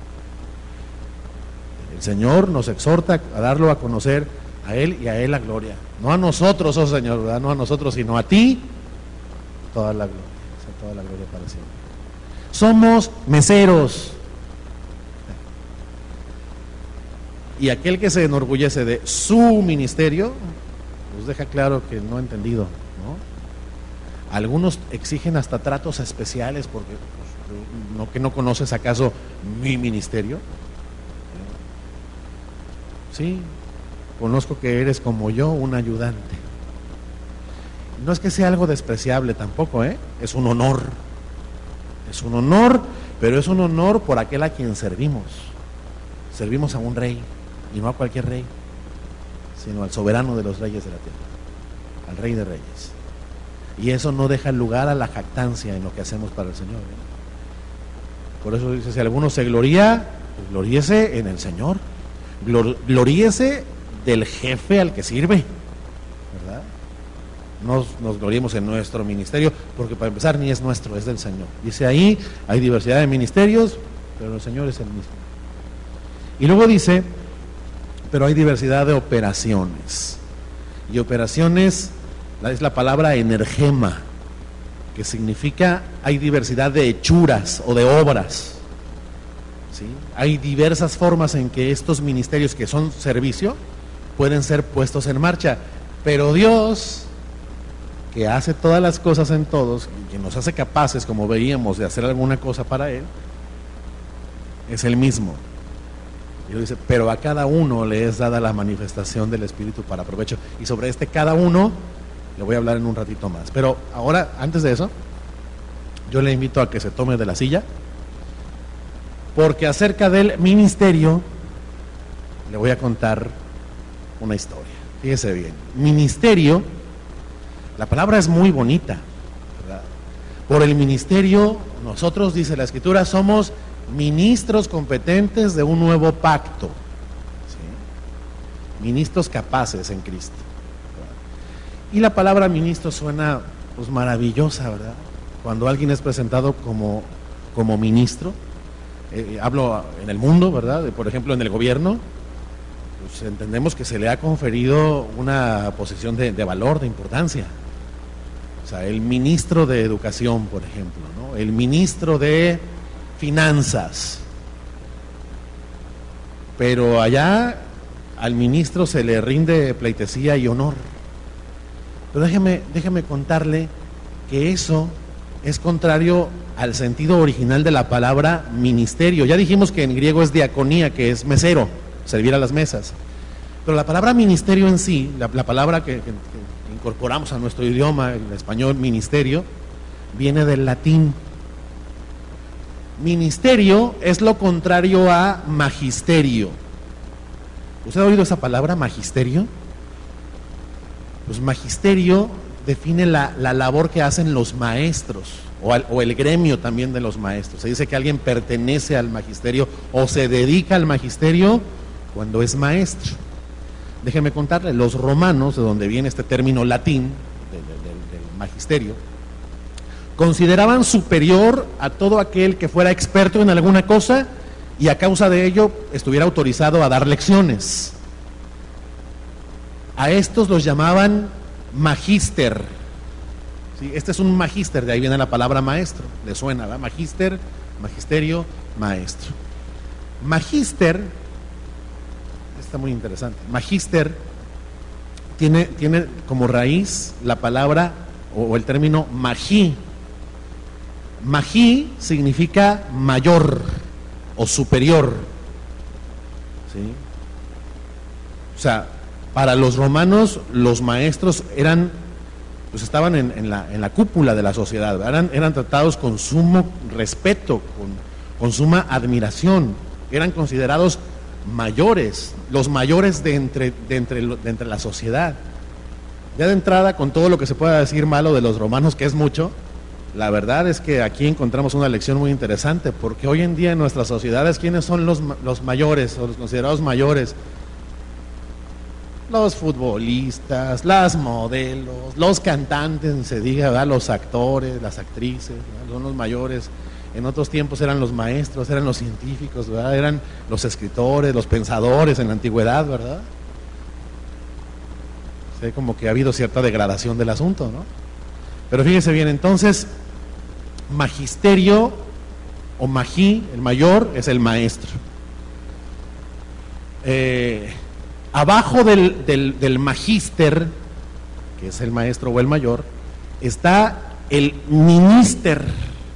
El Señor nos exhorta a darlo a conocer a Él y a Él la gloria. No a nosotros, oh Señor, ¿verdad? No a nosotros, sino a ti, toda la gloria. O sea, toda la gloria para siempre. Somos meseros. Y aquel que se enorgullece de su ministerio, pues deja claro que no ha entendido, ¿no? Algunos exigen hasta tratos especiales porque, pues, ¿no que no conoces acaso mi ministerio? Sí, conozco que eres como yo, un ayudante. No es que sea algo despreciable tampoco, es un honor. Es un honor, pero es un honor por aquel a quien servimos. Servimos a un rey, y no a cualquier rey, sino al soberano de los reyes de la tierra, al Rey de Reyes. Y eso no deja lugar a la jactancia en lo que hacemos para el Señor. Por eso dice, si alguno se gloría, pues gloríese en el Señor. Gloríese del jefe al que sirve, ¿verdad? No nos gloriemos en nuestro ministerio, porque para empezar ni es nuestro, es del Señor. Dice ahí, hay diversidad de ministerios, pero el Señor es el mismo. Y luego dice, pero hay diversidad de operaciones. Y operaciones es la palabra energema, que significa hay diversidad de hechuras o de obras. ¿Sí? Hay diversas formas en que estos ministerios que son servicio pueden ser puestos en marcha. Pero Dios, que hace todas las cosas en todos, y que nos hace capaces, como veíamos, de hacer alguna cosa para Él, es el mismo. Y lo dice, pero a cada uno le es dada la manifestación del Espíritu para provecho. Y sobre cada uno le voy a hablar en un ratito más. Pero ahora, antes de eso, yo le invito a que se tome de la silla, porque acerca del ministerio le voy a contar una historia. Fíjese bien, ministerio, la palabra es muy bonita, ¿verdad? Por el ministerio, nosotros, dice la Escritura, somos ministros competentes de un nuevo pacto, ¿sí? Ministros capaces en Cristo, ¿verdad? Y la palabra ministro suena pues maravillosa, ¿verdad? Cuando alguien es presentado como ministro, hablo en el mundo, ¿verdad? Por ejemplo, en el gobierno, pues entendemos que se le ha conferido una posición de valor, de importancia. O sea, el ministro de Educación, por ejemplo, ¿no? El ministro de Finanzas. Pero allá al ministro se le rinde pleitesía y honor. Pero déjeme contarle que eso es contrario al sentido original de la palabra ministerio. Ya dijimos que en griego es diaconía, que es mesero, servir a las mesas. Pero la palabra ministerio en sí, la palabra que incorporamos a nuestro idioma, en español, ministerio, viene del latín. Ministerio es lo contrario a magisterio. ¿Usted ha oído esa palabra, magisterio? Pues magisterio define la labor que hacen los maestros, o el gremio también de los maestros. Se dice que alguien pertenece al magisterio o se dedica al magisterio cuando es maestro. Déjeme contarle, los romanos, de donde viene este término latín, del magisterio, consideraban superior a todo aquel que fuera experto en alguna cosa y a causa de ello estuviera autorizado a dar lecciones. A estos los llamaban magíster. ¿Sí? Este es un magíster, de ahí viene la palabra maestro. ¿Le suena, verdad? Magíster, magisterio, maestro. Magíster, está muy interesante. Magíster tiene como raíz la palabra o el término magí. Magí significa mayor o superior. ¿Sí? O sea, para los romanos los maestros eran pues estaban en la cúpula de la sociedad, eran tratados con sumo respeto, con suma admiración, eran considerados mayores, los mayores de entre la sociedad. Ya de entrada, con todo lo que se pueda decir malo de los romanos, que es mucho, la verdad es que aquí encontramos una lección muy interesante, porque hoy en día en nuestras sociedades, ¿quiénes son los mayores o los considerados mayores? Los futbolistas, las modelos, los cantantes, se diga, ¿verdad? Los actores, las actrices, ¿verdad? Son los mayores. En otros tiempos eran los maestros, eran los científicos, ¿verdad? Eran los escritores, los pensadores en la antigüedad, ¿verdad? O sea, como que ha habido cierta degradación del asunto, ¿no? Pero fíjense bien, entonces, magisterio o magí, el mayor, es el maestro. Abajo del magíster, que es el maestro o el mayor, está el minister.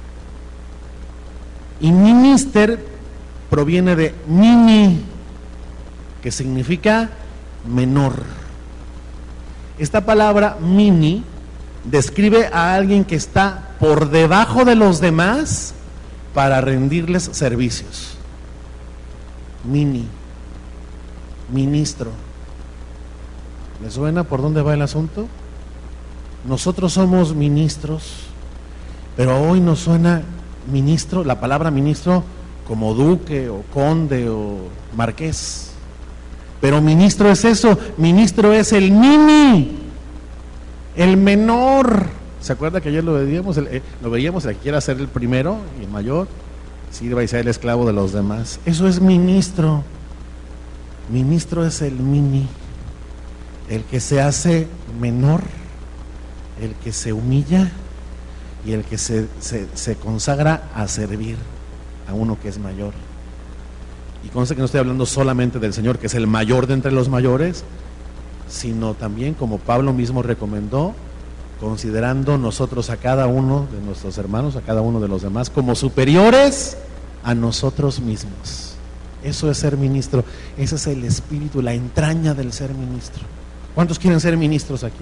Y minister proviene de mini, que significa menor. Esta palabra mini describe a alguien que está por debajo de los demás para rendirles servicios. Mini, ministro. ¿Les suena por dónde va el asunto? Nosotros somos ministros, pero hoy nos suena ministro, la palabra ministro, como duque o conde o marqués. Pero ministro es eso, ministro es el mini, el menor. ¿Se acuerda que ayer lo veíamos? El que quiera ser el primero y el mayor, sirva y sea el esclavo de los demás. Eso es ministro. Ministro es el mini, el que se hace menor, el que se humilla y el que se consagra a servir a uno que es mayor. Y conste que no estoy hablando solamente del Señor, que es el mayor de entre los mayores, sino también, como Pablo mismo recomendó, considerando nosotros a cada uno de nuestros hermanos, a cada uno de los demás, como superiores a nosotros mismos. Eso es ser ministro, ese es el espíritu, la entraña del ser ministro. ¿Cuántos quieren ser ministros aquí?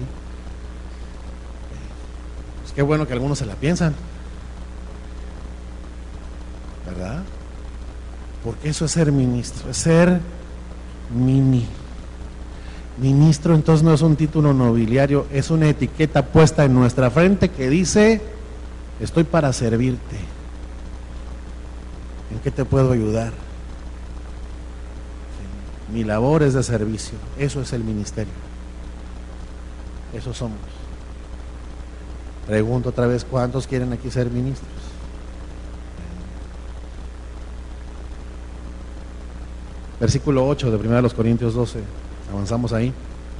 Pues qué bueno que algunos se la piensan, ¿verdad? Porque eso es ser ministro, es ser mini. Ministro entonces no es un título nobiliario, es una etiqueta puesta en nuestra frente que dice: estoy para servirte. ¿En qué te puedo ayudar? Mi labor es de servicio. Eso es el ministerio. Eso somos. Pregunto otra vez, ¿cuántos quieren aquí ser ministros? Versículo 8 de 1 Corintios 12. Avanzamos ahí.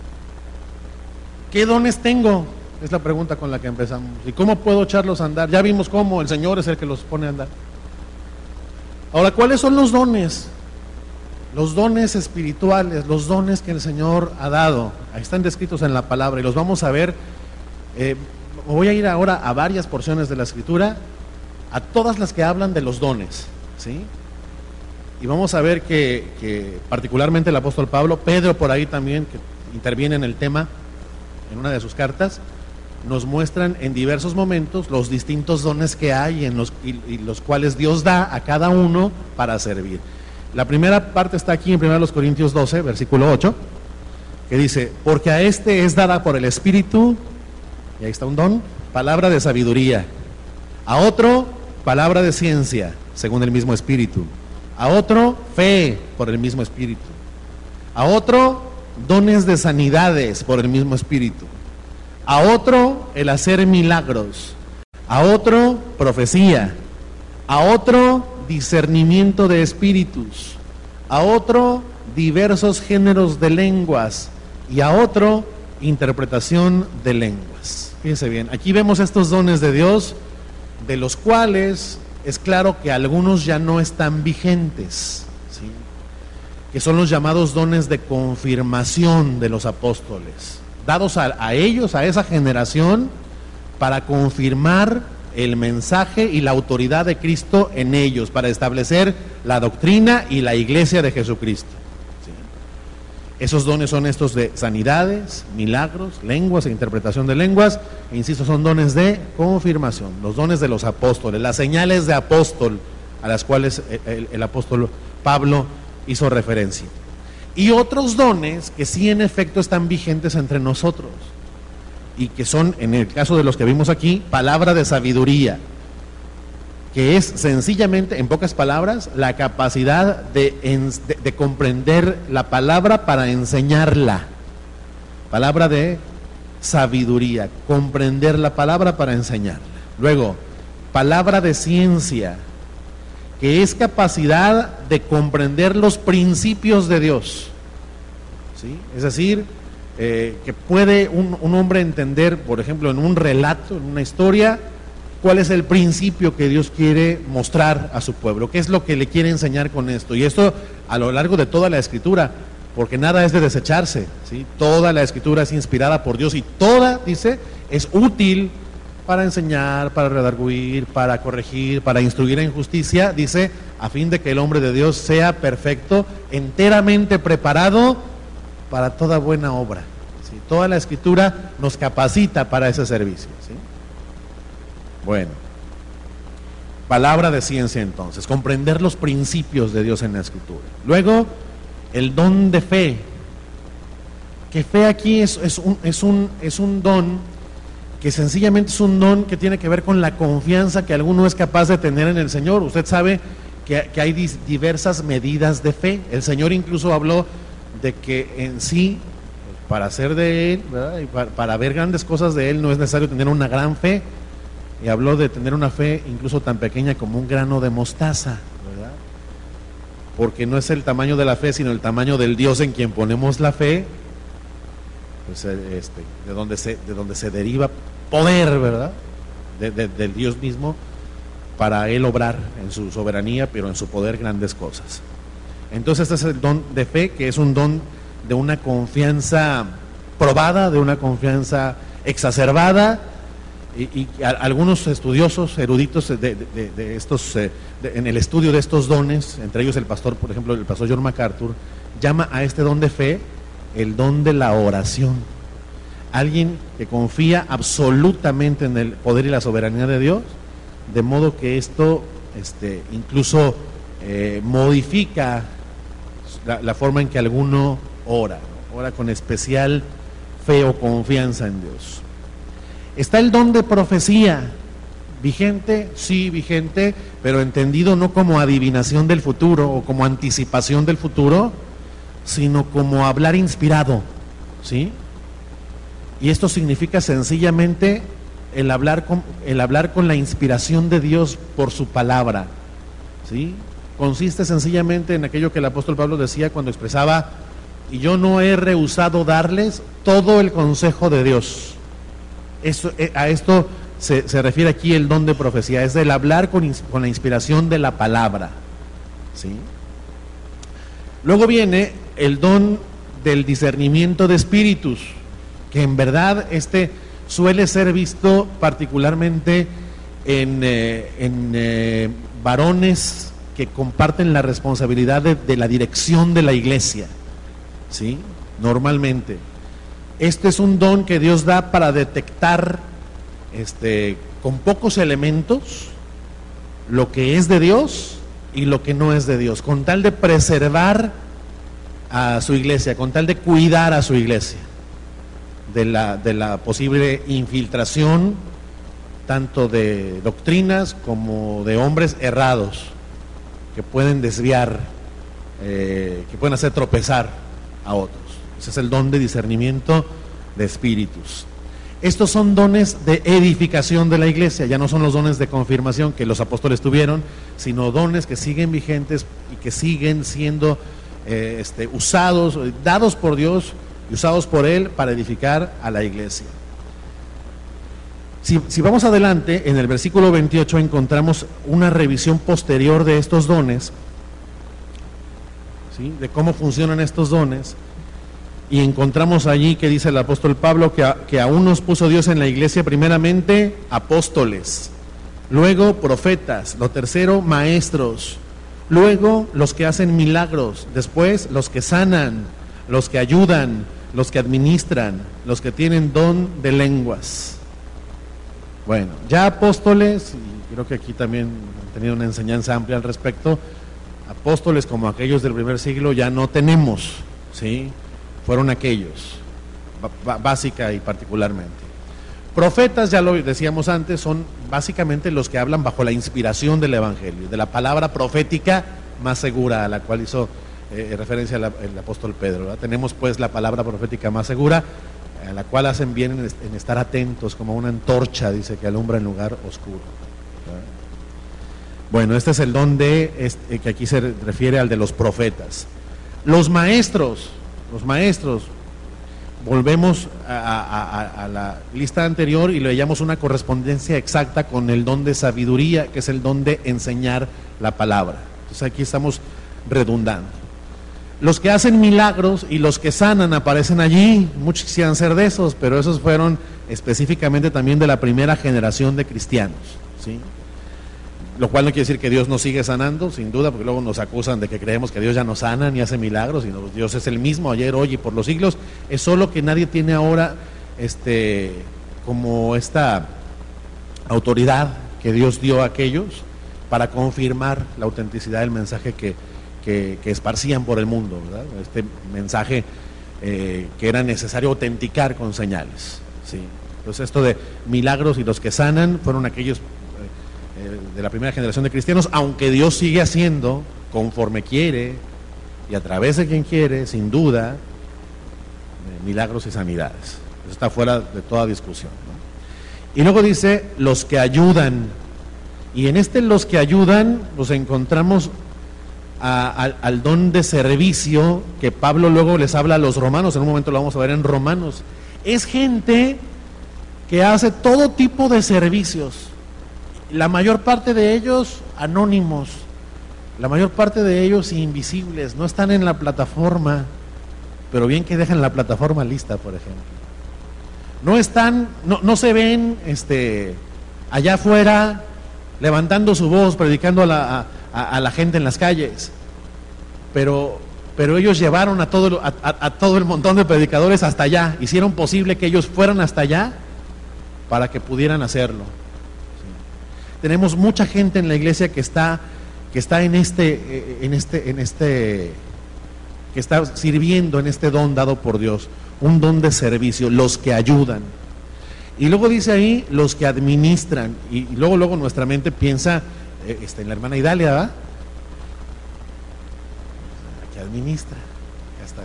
¿Qué dones tengo? Es la pregunta con la que empezamos. ¿Y cómo puedo echarlos a andar? Ya vimos cómo el Señor es el que los pone a andar. Ahora, ¿cuáles son los dones? Los dones espirituales, los dones que el Señor ha dado. Ahí están descritos en la palabra y los vamos a ver. Voy a ir ahora a varias porciones de la Escritura, a todas las que hablan de los dones, ¿sí? Y vamos a ver que particularmente el apóstol Pablo, Pedro por ahí también, que interviene en el tema, en una de sus cartas, nos muestran en diversos momentos los distintos dones que hay y los cuales Dios da a cada uno para servir. La primera parte está aquí en 1 Corintios 12, versículo 8, que dice: porque a este es dada por el Espíritu, y ahí está un don, palabra de sabiduría; a otro, palabra de ciencia, según el mismo Espíritu; a otro, fe, por el mismo Espíritu; a otro, dones de sanidades, por el mismo Espíritu; a otro, el hacer milagros; a otro, profecía; a otro, discernimiento de espíritus; a otro, diversos géneros de lenguas; y a otro, interpretación de lenguas. Fíjense bien, aquí vemos estos dones de Dios, de los cuales es claro que algunos ya no están vigentes, ¿sí? Que son los llamados dones de confirmación de los apóstoles, dados a ellos, a esa generación, para confirmar el mensaje y la autoridad de Cristo en ellos, para establecer la doctrina y la iglesia de Jesucristo, ¿sí? Esos dones son estos de sanidades, milagros, lenguas e interpretación de lenguas. E insisto, son dones de confirmación, los dones de los apóstoles, las señales de apóstol a las cuales el apóstol Pablo hizo referencia. Y otros dones que sí en efecto están vigentes entre nosotros y que son, en el caso de los que vimos aquí, palabra de sabiduría, que es sencillamente, en pocas palabras, la capacidad de comprender la palabra para enseñarla. Palabra de sabiduría, comprender la palabra para enseñarla. Luego, palabra de ciencia, que es capacidad de comprender los principios de Dios, ¿sí? Es decir, que puede un hombre entender, por ejemplo, en un relato, en una historia, cuál es el principio que Dios quiere mostrar a su pueblo, qué es lo que le quiere enseñar con esto. Y esto a lo largo de toda la Escritura, porque nada es de desecharse, ¿sí? Toda la Escritura es inspirada por Dios y toda, dice, es útil para enseñar, para redarguir, para corregir, para instruir en justicia, dice, a fin de que el hombre de Dios sea perfecto, enteramente preparado para toda buena obra, ¿sí? Toda la Escritura nos capacita para ese servicio, ¿sí? Bueno, palabra de ciencia entonces, comprender los principios de Dios en la Escritura. Luego, el don de fe, que fe aquí es un don que sencillamente es un don que tiene que ver con la confianza que alguno es capaz de tener en el Señor. Usted sabe que hay diversas medidas de fe. El Señor incluso habló de que en sí, para ser de Él, ¿verdad? Y para ver grandes cosas de Él no es necesario tener una gran fe. Y habló de tener una fe incluso tan pequeña como un grano de mostaza, ¿verdad? Porque no es el tamaño de la fe, sino el tamaño del Dios en quien ponemos la fe, pues, de donde se deriva poder, ¿verdad? Del Dios mismo, para Él obrar en su soberanía, pero en su poder grandes cosas. Entonces este es el don de fe, que es un don de una confianza probada, de una confianza exacerbada. Y algunos estudiosos, eruditos de estos, en el estudio de estos dones, entre ellos el pastor, por ejemplo, el pastor John MacArthur, llama a este don de fe el don de la oración. Alguien que confía absolutamente en el poder y la soberanía de Dios, de modo que esto incluso modifica la forma en que alguno ora con especial fe o confianza en Dios. Está el don de profecía, vigente, sí, vigente, pero entendido no como adivinación del futuro o como anticipación del futuro, sino como hablar inspirado, ¿sí? Y esto significa sencillamente el hablar con la inspiración de Dios por su palabra, ¿sí? Consiste sencillamente en aquello que el apóstol Pablo decía cuando expresaba: y yo no he rehusado darles todo el consejo de Dios. A esto se refiere aquí el don de profecía, es el hablar con la inspiración de la palabra, ¿sí? Luego viene el don del discernimiento de espíritus, que en verdad suele ser visto particularmente en varones que comparten la responsabilidad de la dirección de la iglesia, ¿sí? Normalmente. Este es un don que Dios da para detectar con pocos elementos lo que es de Dios y lo que no es de Dios, con tal de preservar a su iglesia, con tal de cuidar a su iglesia de la posible infiltración tanto de doctrinas como de hombres errados que pueden desviar, que pueden hacer tropezar a otros. Ese es el don de discernimiento de espíritus. Estos son dones de edificación de la iglesia, ya no son los dones de confirmación que los apóstoles tuvieron, sino dones que siguen vigentes y que siguen siendo usados, dados por Dios y usados por Él para edificar a la iglesia. Si vamos adelante, en el versículo 28 encontramos una revisión posterior de estos dones, ¿sí? De cómo funcionan estos dones. Y encontramos allí que dice el apóstol Pablo que a unos puso Dios en la iglesia primeramente apóstoles, luego profetas, lo tercero maestros, luego los que hacen milagros, después los que sanan, los que ayudan, los que administran, los que tienen don de lenguas. Bueno, ya apóstoles, y creo que aquí también han tenido una enseñanza amplia al respecto, apóstoles como aquellos del primer siglo ya no tenemos, ¿sí? Fueron aquellos, básica y particularmente. Profetas, ya lo decíamos antes, son básicamente los que hablan bajo la inspiración del Evangelio, de la palabra profética más segura a la cual hizo referencia el apóstol Pedro, ¿verdad? Tenemos pues la palabra profética más segura, a la cual hacen bien en estar atentos, como una antorcha, dice, que alumbra en lugar oscuro, ¿verdad? Bueno, este es el don que aquí se refiere al de los profetas. Los maestros, volvemos a la lista anterior y le hallamos una correspondencia exacta con el don de sabiduría, que es el don de enseñar la palabra. Entonces aquí estamos redundando. Los que hacen milagros y los que sanan aparecen allí. Muchos quisieran ser de esos, pero esos fueron específicamente también de la primera generación de cristianos, ¿sí? Lo cual no quiere decir que Dios no sigue sanando, sin duda, porque luego nos acusan de que creemos que Dios ya no sana ni hace milagros, sino Dios es el mismo ayer, hoy y por los siglos. Es solo que nadie tiene ahora como esta autoridad que Dios dio a aquellos para confirmar la autenticidad del mensaje que esparcían por el mundo, ¿verdad? Este mensaje que era necesario autenticar con señales, ¿sí? Entonces esto de milagros y los que sanan fueron aquellos de la primera generación de cristianos, aunque Dios sigue haciendo conforme quiere y a través de quien quiere, sin duda, milagros y sanidades. Eso está fuera de toda discusión, ¿no? Y luego dice los que ayudan, y en los que ayudan nos encontramos al don de servicio que Pablo luego les habla a los romanos. En un momento lo vamos a ver en Romanos. Es gente que hace todo tipo de servicios, la mayor parte de ellos anónimos, la mayor parte de ellos invisibles, no están en la plataforma, pero bien que dejan la plataforma lista, por ejemplo. No se ven allá afuera levantando su voz, predicando a la gente en las calles, pero ellos llevaron a todo el montón de predicadores hasta allá, hicieron posible que ellos fueran hasta allá para que pudieran hacerlo. Tenemos mucha gente en la iglesia que está que está sirviendo en este don dado por Dios, un don de servicio, los que ayudan. Y luego dice ahí los que administran, y luego nuestra mente piensa en la hermana Idalia, ¿verdad? La que administra, ya está,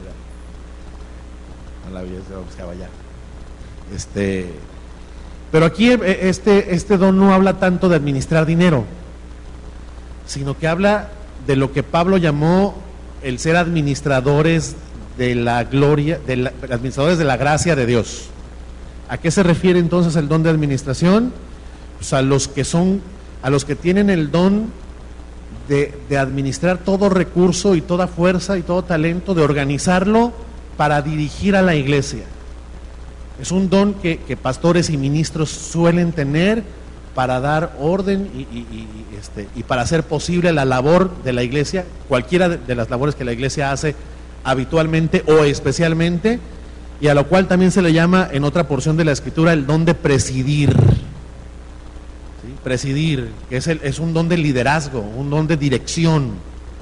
no la vi, se buscaba ya. Pero aquí este don no habla tanto de administrar dinero, sino que habla de lo que Pablo llamó el ser administradores de la gloria, administradores de la gracia de Dios. ¿A qué se refiere entonces el don de administración? Pues a los que tienen el don de administrar todo recurso y toda fuerza y todo talento, de organizarlo para dirigir a la iglesia. Es un don que pastores y ministros suelen tener para dar orden y para hacer posible la labor de la iglesia, cualquiera de las labores que la iglesia hace habitualmente o especialmente, y a lo cual también se le llama en otra porción de la Escritura el don de presidir. ¿Sí? Presidir, que es un don de liderazgo, un don de dirección.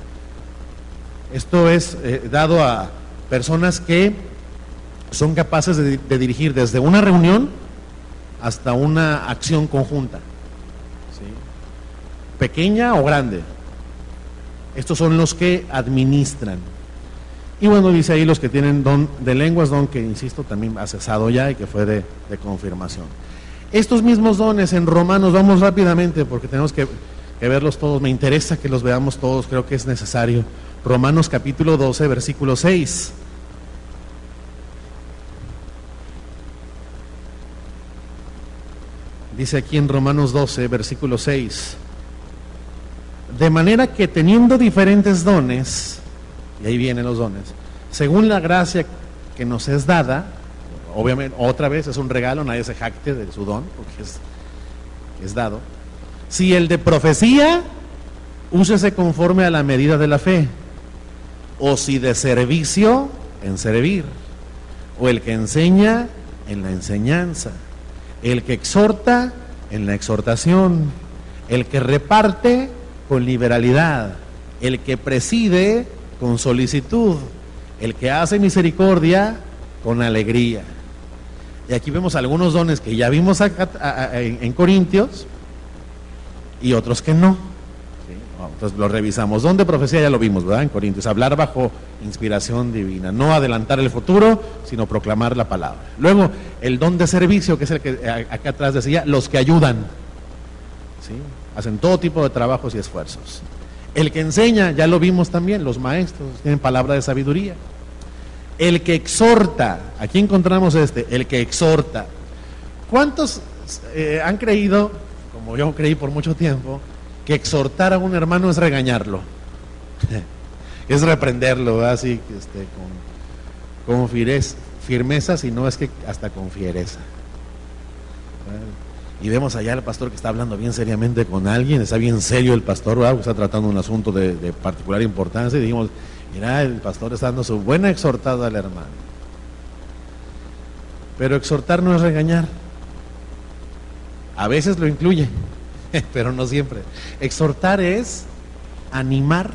Esto es dado a personas que son capaces de dirigir desde una reunión hasta una acción conjunta, ¿sí? Pequeña o grande. Estos son los que administran. Y bueno, dice ahí los que tienen don de lenguas, don que, insisto, también ha cesado ya y que fue de confirmación. Estos mismos dones en Romanos, vamos rápidamente porque tenemos que verlos todos, me interesa que los veamos todos, creo que es necesario. Romanos capítulo 12, versículo 6. Dice aquí en Romanos 12, versículo 6, de manera que teniendo diferentes dones, y ahí vienen los dones, según la gracia que nos es dada, obviamente otra vez es un regalo, nadie se jacte de su don, porque es dado. Si el de profecía, úsese conforme a la medida de la fe, o si de servicio, en servir, o el que enseña en la enseñanza, el que exhorta en la exhortación, el que reparte con liberalidad, el que preside con solicitud, el que hace misericordia con alegría. Y aquí vemos algunos dones que ya vimos en Corintios y otros que no. ¿Sí? Entonces lo revisamos. Don de profecía ya lo vimos, ¿verdad? En Corintios, hablar bajo inspiración divina, no adelantar el futuro, sino proclamar la palabra. Luego, el don de servicio, que es el que acá atrás decía, los que ayudan, ¿sí? Hacen todo tipo de trabajos y esfuerzos. El que enseña, ya lo vimos también, los maestros tienen palabra de sabiduría. El que exhorta, aquí encontramos el que exhorta. ¿Cuántos han creído, como yo creí por mucho tiempo, que exhortar a un hermano es regañarlo? Es reprenderlo, así con firmeza, si no es que hasta con fiereza. Y vemos allá al pastor que está hablando bien seriamente con alguien, está bien serio el pastor, ¿verdad? Está tratando un asunto de particular importancia, y dijimos, mira, el pastor está dando su buena exhortada al hermano. Pero exhortar no es regañar. A veces lo incluye, pero no siempre. Exhortar es animar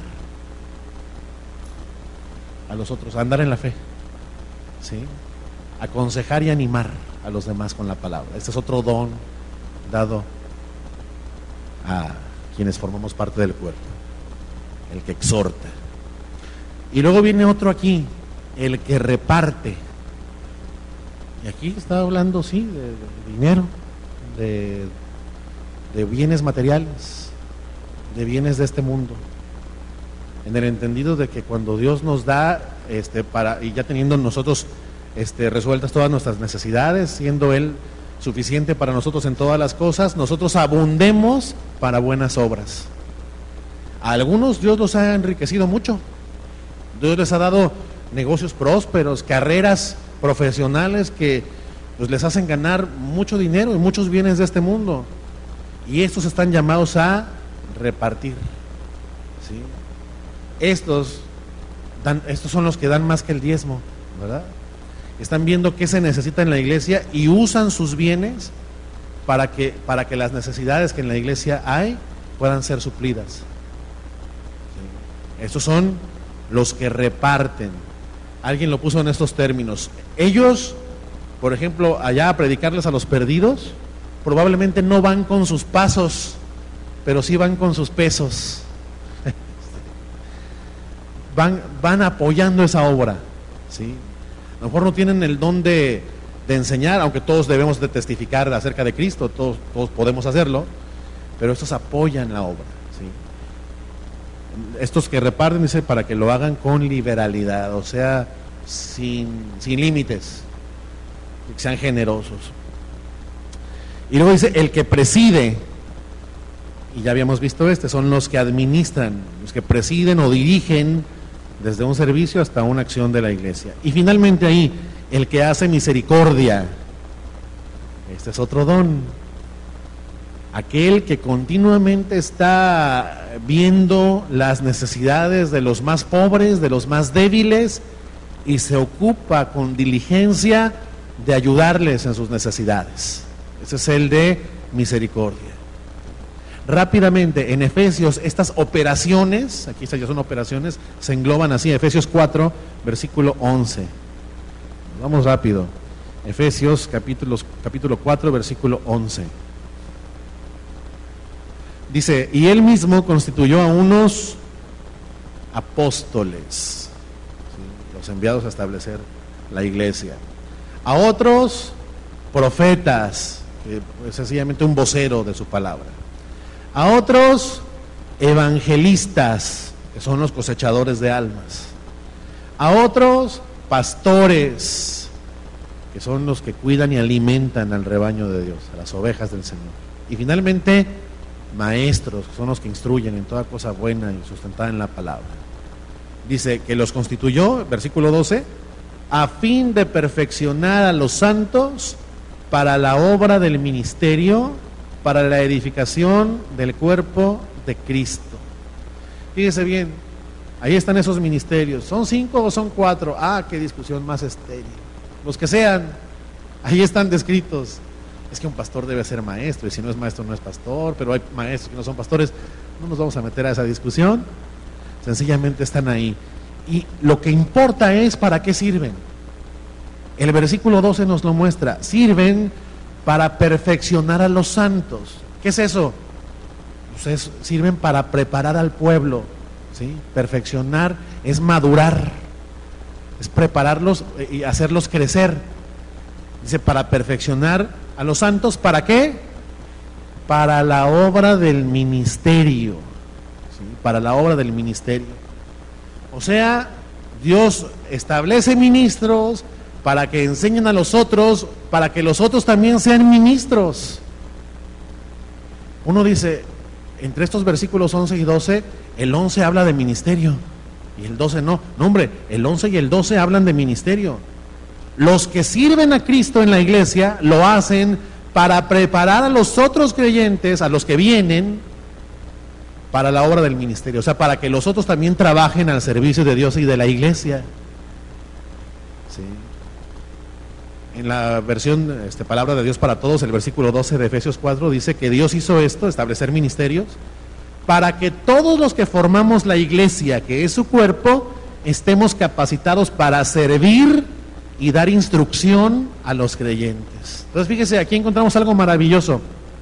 a los otros, a andar en la fe, ¿sí? Aconsejar y animar a los demás con la palabra. Este es otro don dado a quienes formamos parte del cuerpo, el que exhorta. Y luego viene otro aquí, el que reparte. Y aquí está hablando, sí, de dinero, de bienes materiales, de bienes de este mundo, en el entendido de que cuando Dios nos da, y ya teniendo nosotros resueltas todas nuestras necesidades, siendo Él suficiente para nosotros en todas las cosas, nosotros abundemos para buenas obras. A algunos Dios los ha enriquecido mucho, Dios les ha dado negocios prósperos, carreras profesionales que pues les hacen ganar mucho dinero y muchos bienes de este mundo, y estos están llamados a repartir, ¿sí? Estos son los que dan más que el diezmo, ¿verdad? Están viendo qué se necesita en la iglesia y usan sus bienes para que las necesidades que en la iglesia hay puedan ser suplidas, ¿sí? Estos son los que reparten. Alguien lo puso en estos términos. Ellos, por ejemplo, allá a predicarles a los perdidos, probablemente no van con sus pasos, pero sí van con sus pesos. Van apoyando esa obra, ¿sí? A lo mejor no tienen el don de enseñar, aunque todos debemos de testificar acerca de Cristo, todos podemos hacerlo, pero estos apoyan la obra, ¿sí? Estos que reparten, dice, para que lo hagan con liberalidad, o sea, sin límites, que sean generosos. Y luego dice, el que preside, y ya habíamos visto son los que administran, los que presiden o dirigen desde un servicio hasta una acción de la iglesia. Y finalmente ahí, el que hace misericordia. Este es otro don. Aquel que continuamente está viendo las necesidades de los más pobres, de los más débiles, y se ocupa con diligencia de ayudarles en sus necesidades. Ese es el de misericordia. Rápidamente, en Efesios, estas operaciones, aquí ya son operaciones, se engloban así, Efesios 4, versículo 11. Vamos rápido. Efesios capítulo 4, versículo 11. Dice, y Él mismo constituyó a unos apóstoles, ¿sí? Los enviados a establecer la iglesia. A otros, profetas, que es sencillamente un vocero de su palabra. A otros, evangelistas, que son los cosechadores de almas. A otros, pastores, que son los que cuidan y alimentan al rebaño de Dios, a las ovejas del Señor. Y finalmente, maestros, que son los que instruyen en toda cosa buena y sustentada en la palabra. Dice que los constituyó, versículo 12, a fin de perfeccionar a los santos para la obra del ministerio, para la edificación del cuerpo de Cristo. Fíjese bien, Ahí están esos ministerios. ¿Son 5 o son 4? Ah, qué discusión más estéril. Los que sean, ahí están descritos. Es que un pastor debe ser maestro, y si no es maestro no es pastor, pero hay maestros que no son pastores. No nos vamos a meter a esa discusión. Sencillamente están ahí. Y lo que importa es para qué sirven. El versículo 12 nos lo muestra. Sirven para perfeccionar a los santos. ¿Qué es eso? Pues sirven para preparar al pueblo, ¿sí? Perfeccionar es madurar, es prepararlos y hacerlos crecer. Dice, para perfeccionar a los santos, ¿para qué? Para la obra del ministerio, ¿sí? Para la obra del ministerio. O sea, Dios establece ministros para que enseñen a los otros, para que los otros también sean ministros. Uno dice, entre estos versículos 11 y 12, el 11 habla de ministerio y el 12 no. No, hombre, el 11 y el 12 hablan de ministerio. Los que sirven a Cristo en la iglesia lo hacen para preparar a los otros creyentes, a los que vienen, para la obra del ministerio. O sea, para que los otros también trabajen al servicio de Dios y de la iglesia. ¿Sí? En la versión Palabra de Dios para Todos, el versículo 12 de Efesios 4 dice que Dios hizo esto, establecer ministerios, para que todos los que formamos la iglesia, que es su cuerpo, estemos capacitados para servir y dar instrucción a los creyentes. Entonces fíjese, aquí encontramos algo maravilloso.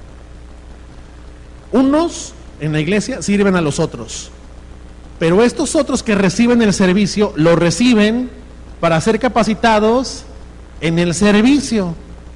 Unos en la iglesia sirven a los otros, pero estos otros que reciben el servicio, lo reciben para ser capacitados en el servicio.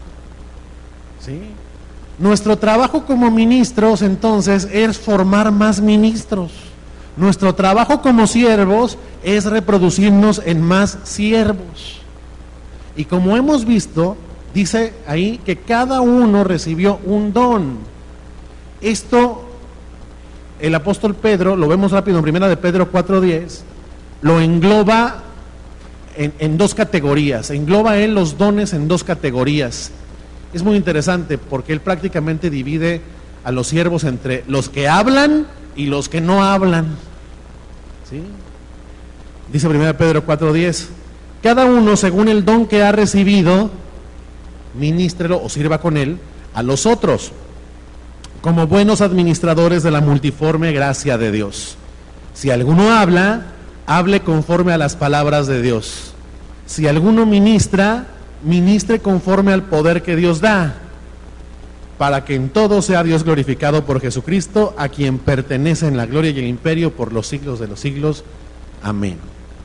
¿Sí? Nuestro trabajo como ministros entonces es formar más ministros. Nuestro trabajo como siervos es reproducirnos en más siervos. Y como hemos visto, dice ahí que cada uno recibió un don. Esto el apóstol Pedro, lo vemos rápido en primera de Pedro 4:10, lo engloba en dos categorías. Engloba él los dones en dos categorías. Es muy interesante porque él prácticamente divide a los siervos entre los que hablan y los que no hablan. ¿Sí? Dice 1 Pedro 4:10, cada uno según el don que ha recibido, ministrelo o sirva con él a los otros, como buenos administradores de la multiforme gracia de Dios. Si alguno habla, hable conforme a las palabras de Dios. Si alguno ministra, ministre conforme al poder que Dios da, para que en todo sea Dios glorificado por Jesucristo, a quien pertenecen la gloria y el imperio por los siglos de los siglos. Amén.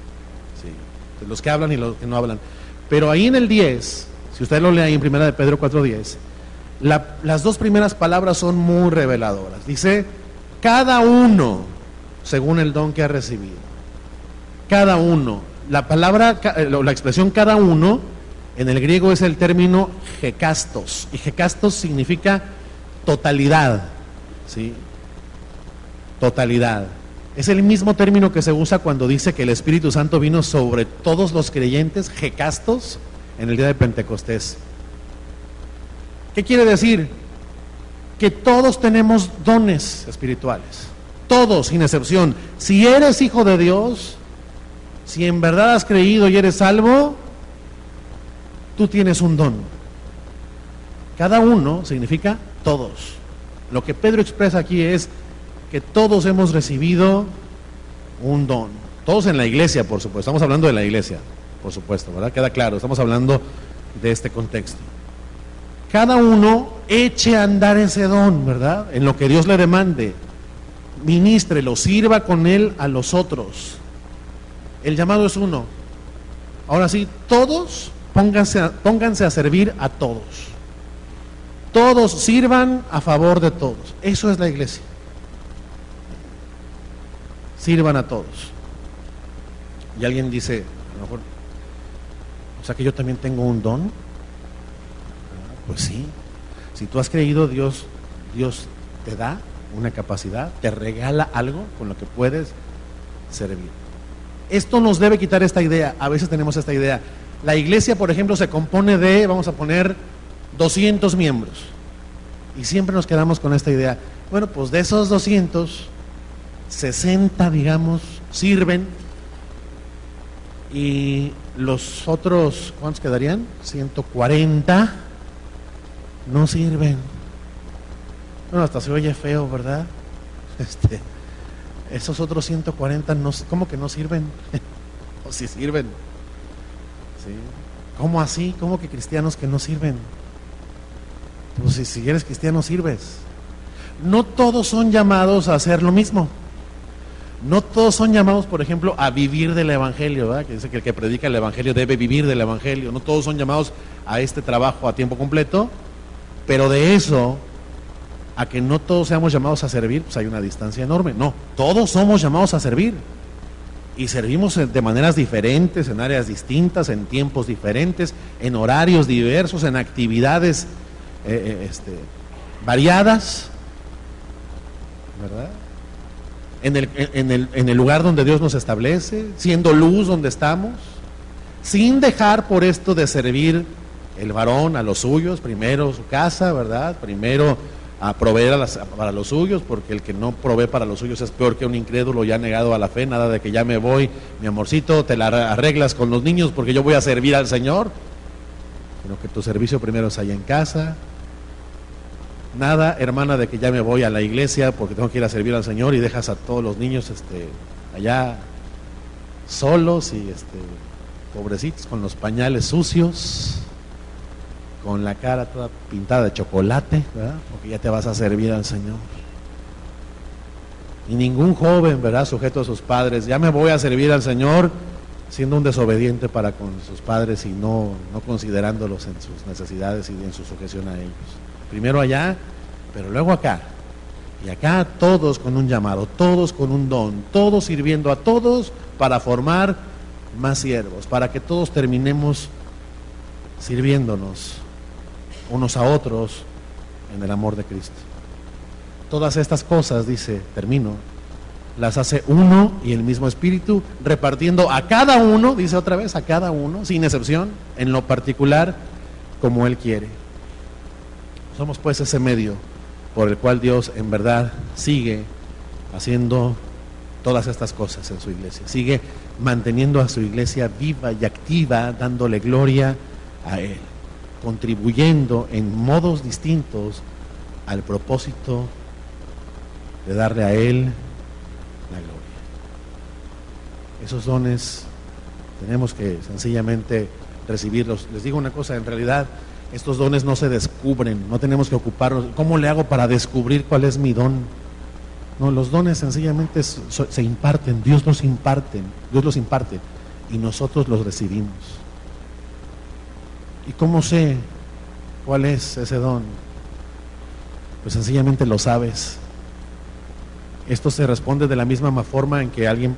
Sí. Los que hablan y los que no hablan. Pero ahí en el 10, si usted lo lee ahí en 1 de Pedro 4:10, las dos primeras palabras son muy reveladoras. Dice, cada uno según el don que ha recibido. Cada uno. La palabra, la expresión cada uno, en el griego es el término gekastos, y gekastos significa totalidad, ¿sí? Totalidad. Es el mismo término que se usa cuando dice que el Espíritu Santo vino sobre todos los creyentes, gekastos, en el día de Pentecostés. ¿Qué quiere decir? Que todos tenemos dones espirituales, todos sin excepción. Si eres hijo de Dios, si en verdad has creído y eres salvo, tú tienes un don. Cada uno significa todos. Lo que Pedro expresa aquí es que todos hemos recibido un don. Todos en la iglesia, por supuesto. Estamos hablando de la iglesia, por supuesto, ¿verdad? Queda claro, estamos hablando de este contexto. Cada uno eche a andar ese don, ¿verdad? En lo que Dios le demande. Ministrelo, sirva con él a los otros. El llamado es uno. Ahora sí, todos pónganse a servir a todos. Todos sirvan a favor de todos. Eso es la iglesia. Sirvan a todos. Y alguien dice, a lo mejor, o sea que yo también tengo un don. Pues sí. Si tú has creído, Dios te da una capacidad, te regala algo con lo que puedes servir. Esto nos debe quitar esta idea. A veces tenemos esta idea. La iglesia, por ejemplo, se compone de, vamos a poner, 200 miembros. Y siempre nos quedamos con esta idea. Bueno, pues de esos 200, 60, digamos, sirven, y los otros, ¿cuántos quedarían? 140 no sirven. Bueno, hasta se oye feo, ¿verdad? Esos otros 140 no, ¿cómo que no sirven? O si sirven. ¿Sí? ¿Cómo así? ¿Cómo que cristianos que no sirven? Pues si eres cristiano sirves. No todos son llamados a hacer lo mismo. No todos son llamados, por ejemplo, a vivir del evangelio, ¿verdad? Que dice que el que predica el evangelio debe vivir del evangelio. No todos son llamados a este trabajo a tiempo completo, pero de eso a que no todos seamos llamados a servir, pues hay una distancia enorme. No, todos somos llamados a servir. Y servimos de maneras diferentes, en áreas distintas, en tiempos diferentes, en horarios diversos, en actividades variadas, ¿verdad? En el lugar donde Dios nos establece, siendo luz donde estamos, sin dejar por esto de servir el varón a los suyos, primero su casa, ¿verdad? Primero a proveer para los suyos, porque el que no provee para los suyos es peor que un incrédulo ya negado a la fe. Nada de que ya me voy, mi amorcito, te la arreglas con los niños porque yo voy a servir al Señor, sino que tu servicio primero es allá en casa. Nada, hermana, de que ya me voy a la iglesia porque tengo que ir a servir al Señor y dejas a todos los niños allá solos y pobrecitos con los pañales sucios, con la cara toda pintada de chocolate, ¿verdad? Porque ya te vas a servir al Señor. Y ningún joven, ¿verdad?, sujeto a sus padres, ya me voy a servir al Señor, siendo un desobediente para con sus padres y no considerándolos en sus necesidades y en su sujeción a ellos. Primero allá, pero luego acá. Y acá todos con un llamado, todos con un don, todos sirviendo a todos para formar más siervos, para que todos terminemos sirviéndonos unos a otros en el amor de Cristo. Todas estas cosas, dice, termino, las hace uno y el mismo Espíritu, repartiendo a cada uno, dice otra vez, a cada uno, sin excepción, en lo particular, como Él quiere. Somos pues ese medio por el cual Dios en verdad sigue haciendo todas estas cosas en su iglesia, sigue manteniendo a su iglesia viva y activa, dándole gloria a Él, contribuyendo en modos distintos al propósito de darle a Él la gloria. Esos dones tenemos que sencillamente recibirlos. Les digo una cosa, en realidad estos dones no se descubren, no tenemos que ocuparnos. ¿Cómo le hago para descubrir cuál es mi don? No, los dones sencillamente se imparten, Dios los imparte y nosotros los recibimos. ¿Y cómo sé cuál es ese don? Pues sencillamente lo sabes. Esto se responde de la misma forma en que alguien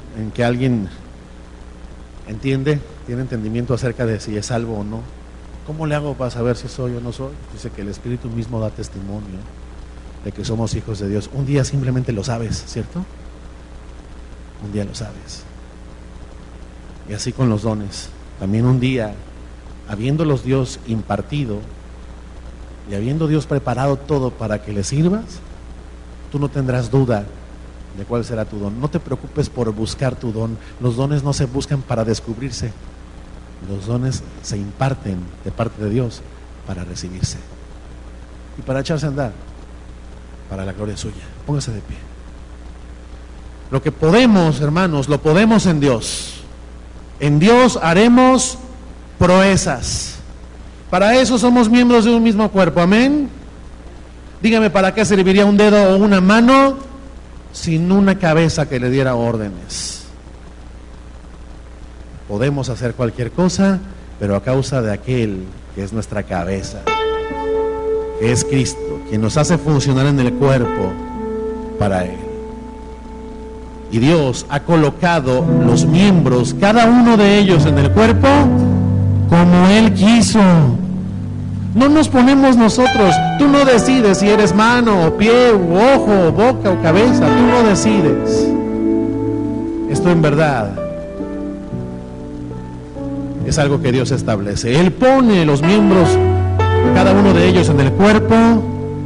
entiende, tiene entendimiento acerca de si es salvo o no. ¿Cómo le hago para saber si soy o no soy? Dice que el Espíritu mismo da testimonio de que somos hijos de Dios. Un día simplemente lo sabes, ¿cierto? Un día lo sabes. Y así con los dones. También un día, habiéndolos Dios impartido y habiendo Dios preparado todo para que le sirvas, tú no tendrás duda de cuál será tu don. No te preocupes por buscar tu don. Los dones no se buscan para descubrirse. Los dones se imparten de parte de Dios para recibirse y para echarse a andar para la gloria suya. Póngase de pie. Lo que podemos, hermanos, lo podemos en Dios. En Dios haremos proezas. Para eso somos miembros de un mismo cuerpo. Amén. Dígame, ¿para qué serviría un dedo o una mano sin una cabeza que le diera órdenes? Podemos hacer cualquier cosa, pero a causa de aquel que es nuestra cabeza, que es Cristo, quien nos hace funcionar en el cuerpo para Él. Y Dios ha colocado los miembros, cada uno de ellos en el cuerpo, como Él quiso. No nos ponemos nosotros. Tú no decides si eres mano, o pie, u ojo, o boca, o cabeza. Tú no decides. Esto en verdad es algo que Dios establece. Él pone los miembros, cada uno de ellos en el cuerpo,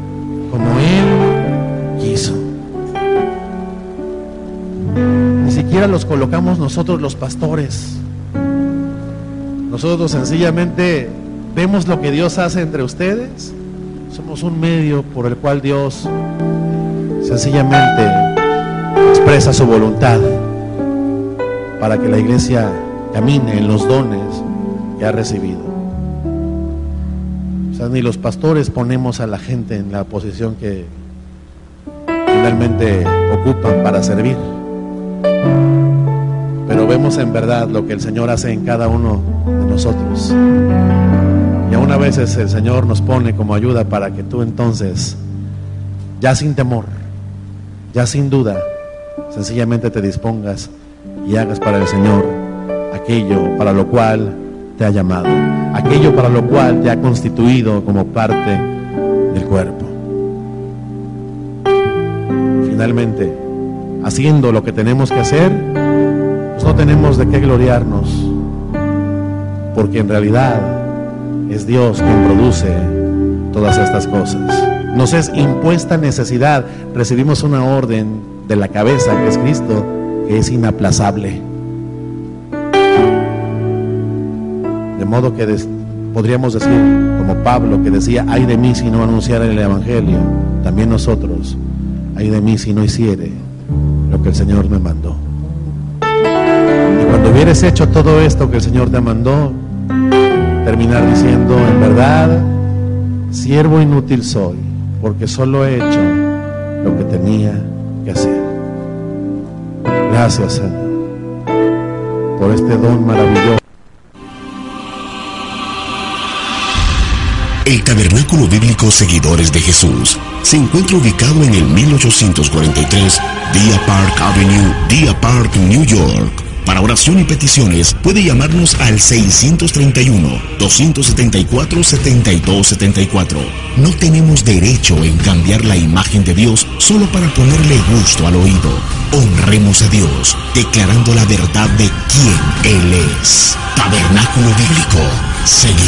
como Él quiso. Ni siquiera siquiera los colocamos nosotros los pastores. Nosotros sencillamente vemos lo que Dios hace entre ustedes. Somos un medio por el cual Dios sencillamente expresa su voluntad para que la iglesia camine en los dones que ha recibido. O sea, ni los pastores ponemos a la gente en la posición que finalmente ocupan para servir, pero vemos en verdad lo que el Señor hace en cada uno de nosotros, y aún a veces el Señor nos pone como ayuda para que tú entonces, ya sin temor, ya sin duda, sencillamente te dispongas y hagas para el Señor aquello para lo cual te ha llamado, aquello para lo cual te ha constituido como parte del cuerpo. Finalmente, haciendo lo que tenemos que hacer, pues no tenemos de qué gloriarnos, porque en realidad es Dios quien produce todas estas cosas. Nos es impuesta necesidad, recibimos una orden de la cabeza, que es Cristo, que es inaplazable. De modo que podríamos decir, como Pablo, que decía: ay de mí si no anunciara el Evangelio. También nosotros: ay de mí si no hiciere lo que el Señor me mandó. Y cuando hubieres hecho todo esto que el Señor te mandó, terminar diciendo: en verdad, siervo inútil soy, porque solo he hecho lo que tenía que hacer. Gracias, Señor, por este don maravilloso. El Tabernáculo Bíblico Seguidores de Jesús se encuentra ubicado en el 1843 Deer Park Avenue, Deer Park, New York. Para oración y peticiones puede llamarnos al 631-274-7274. No tenemos derecho en cambiar la imagen de Dios solo para ponerle gusto al oído. Honremos a Dios declarando la verdad de quién Él es. Tabernáculo Bíblico Seguidores.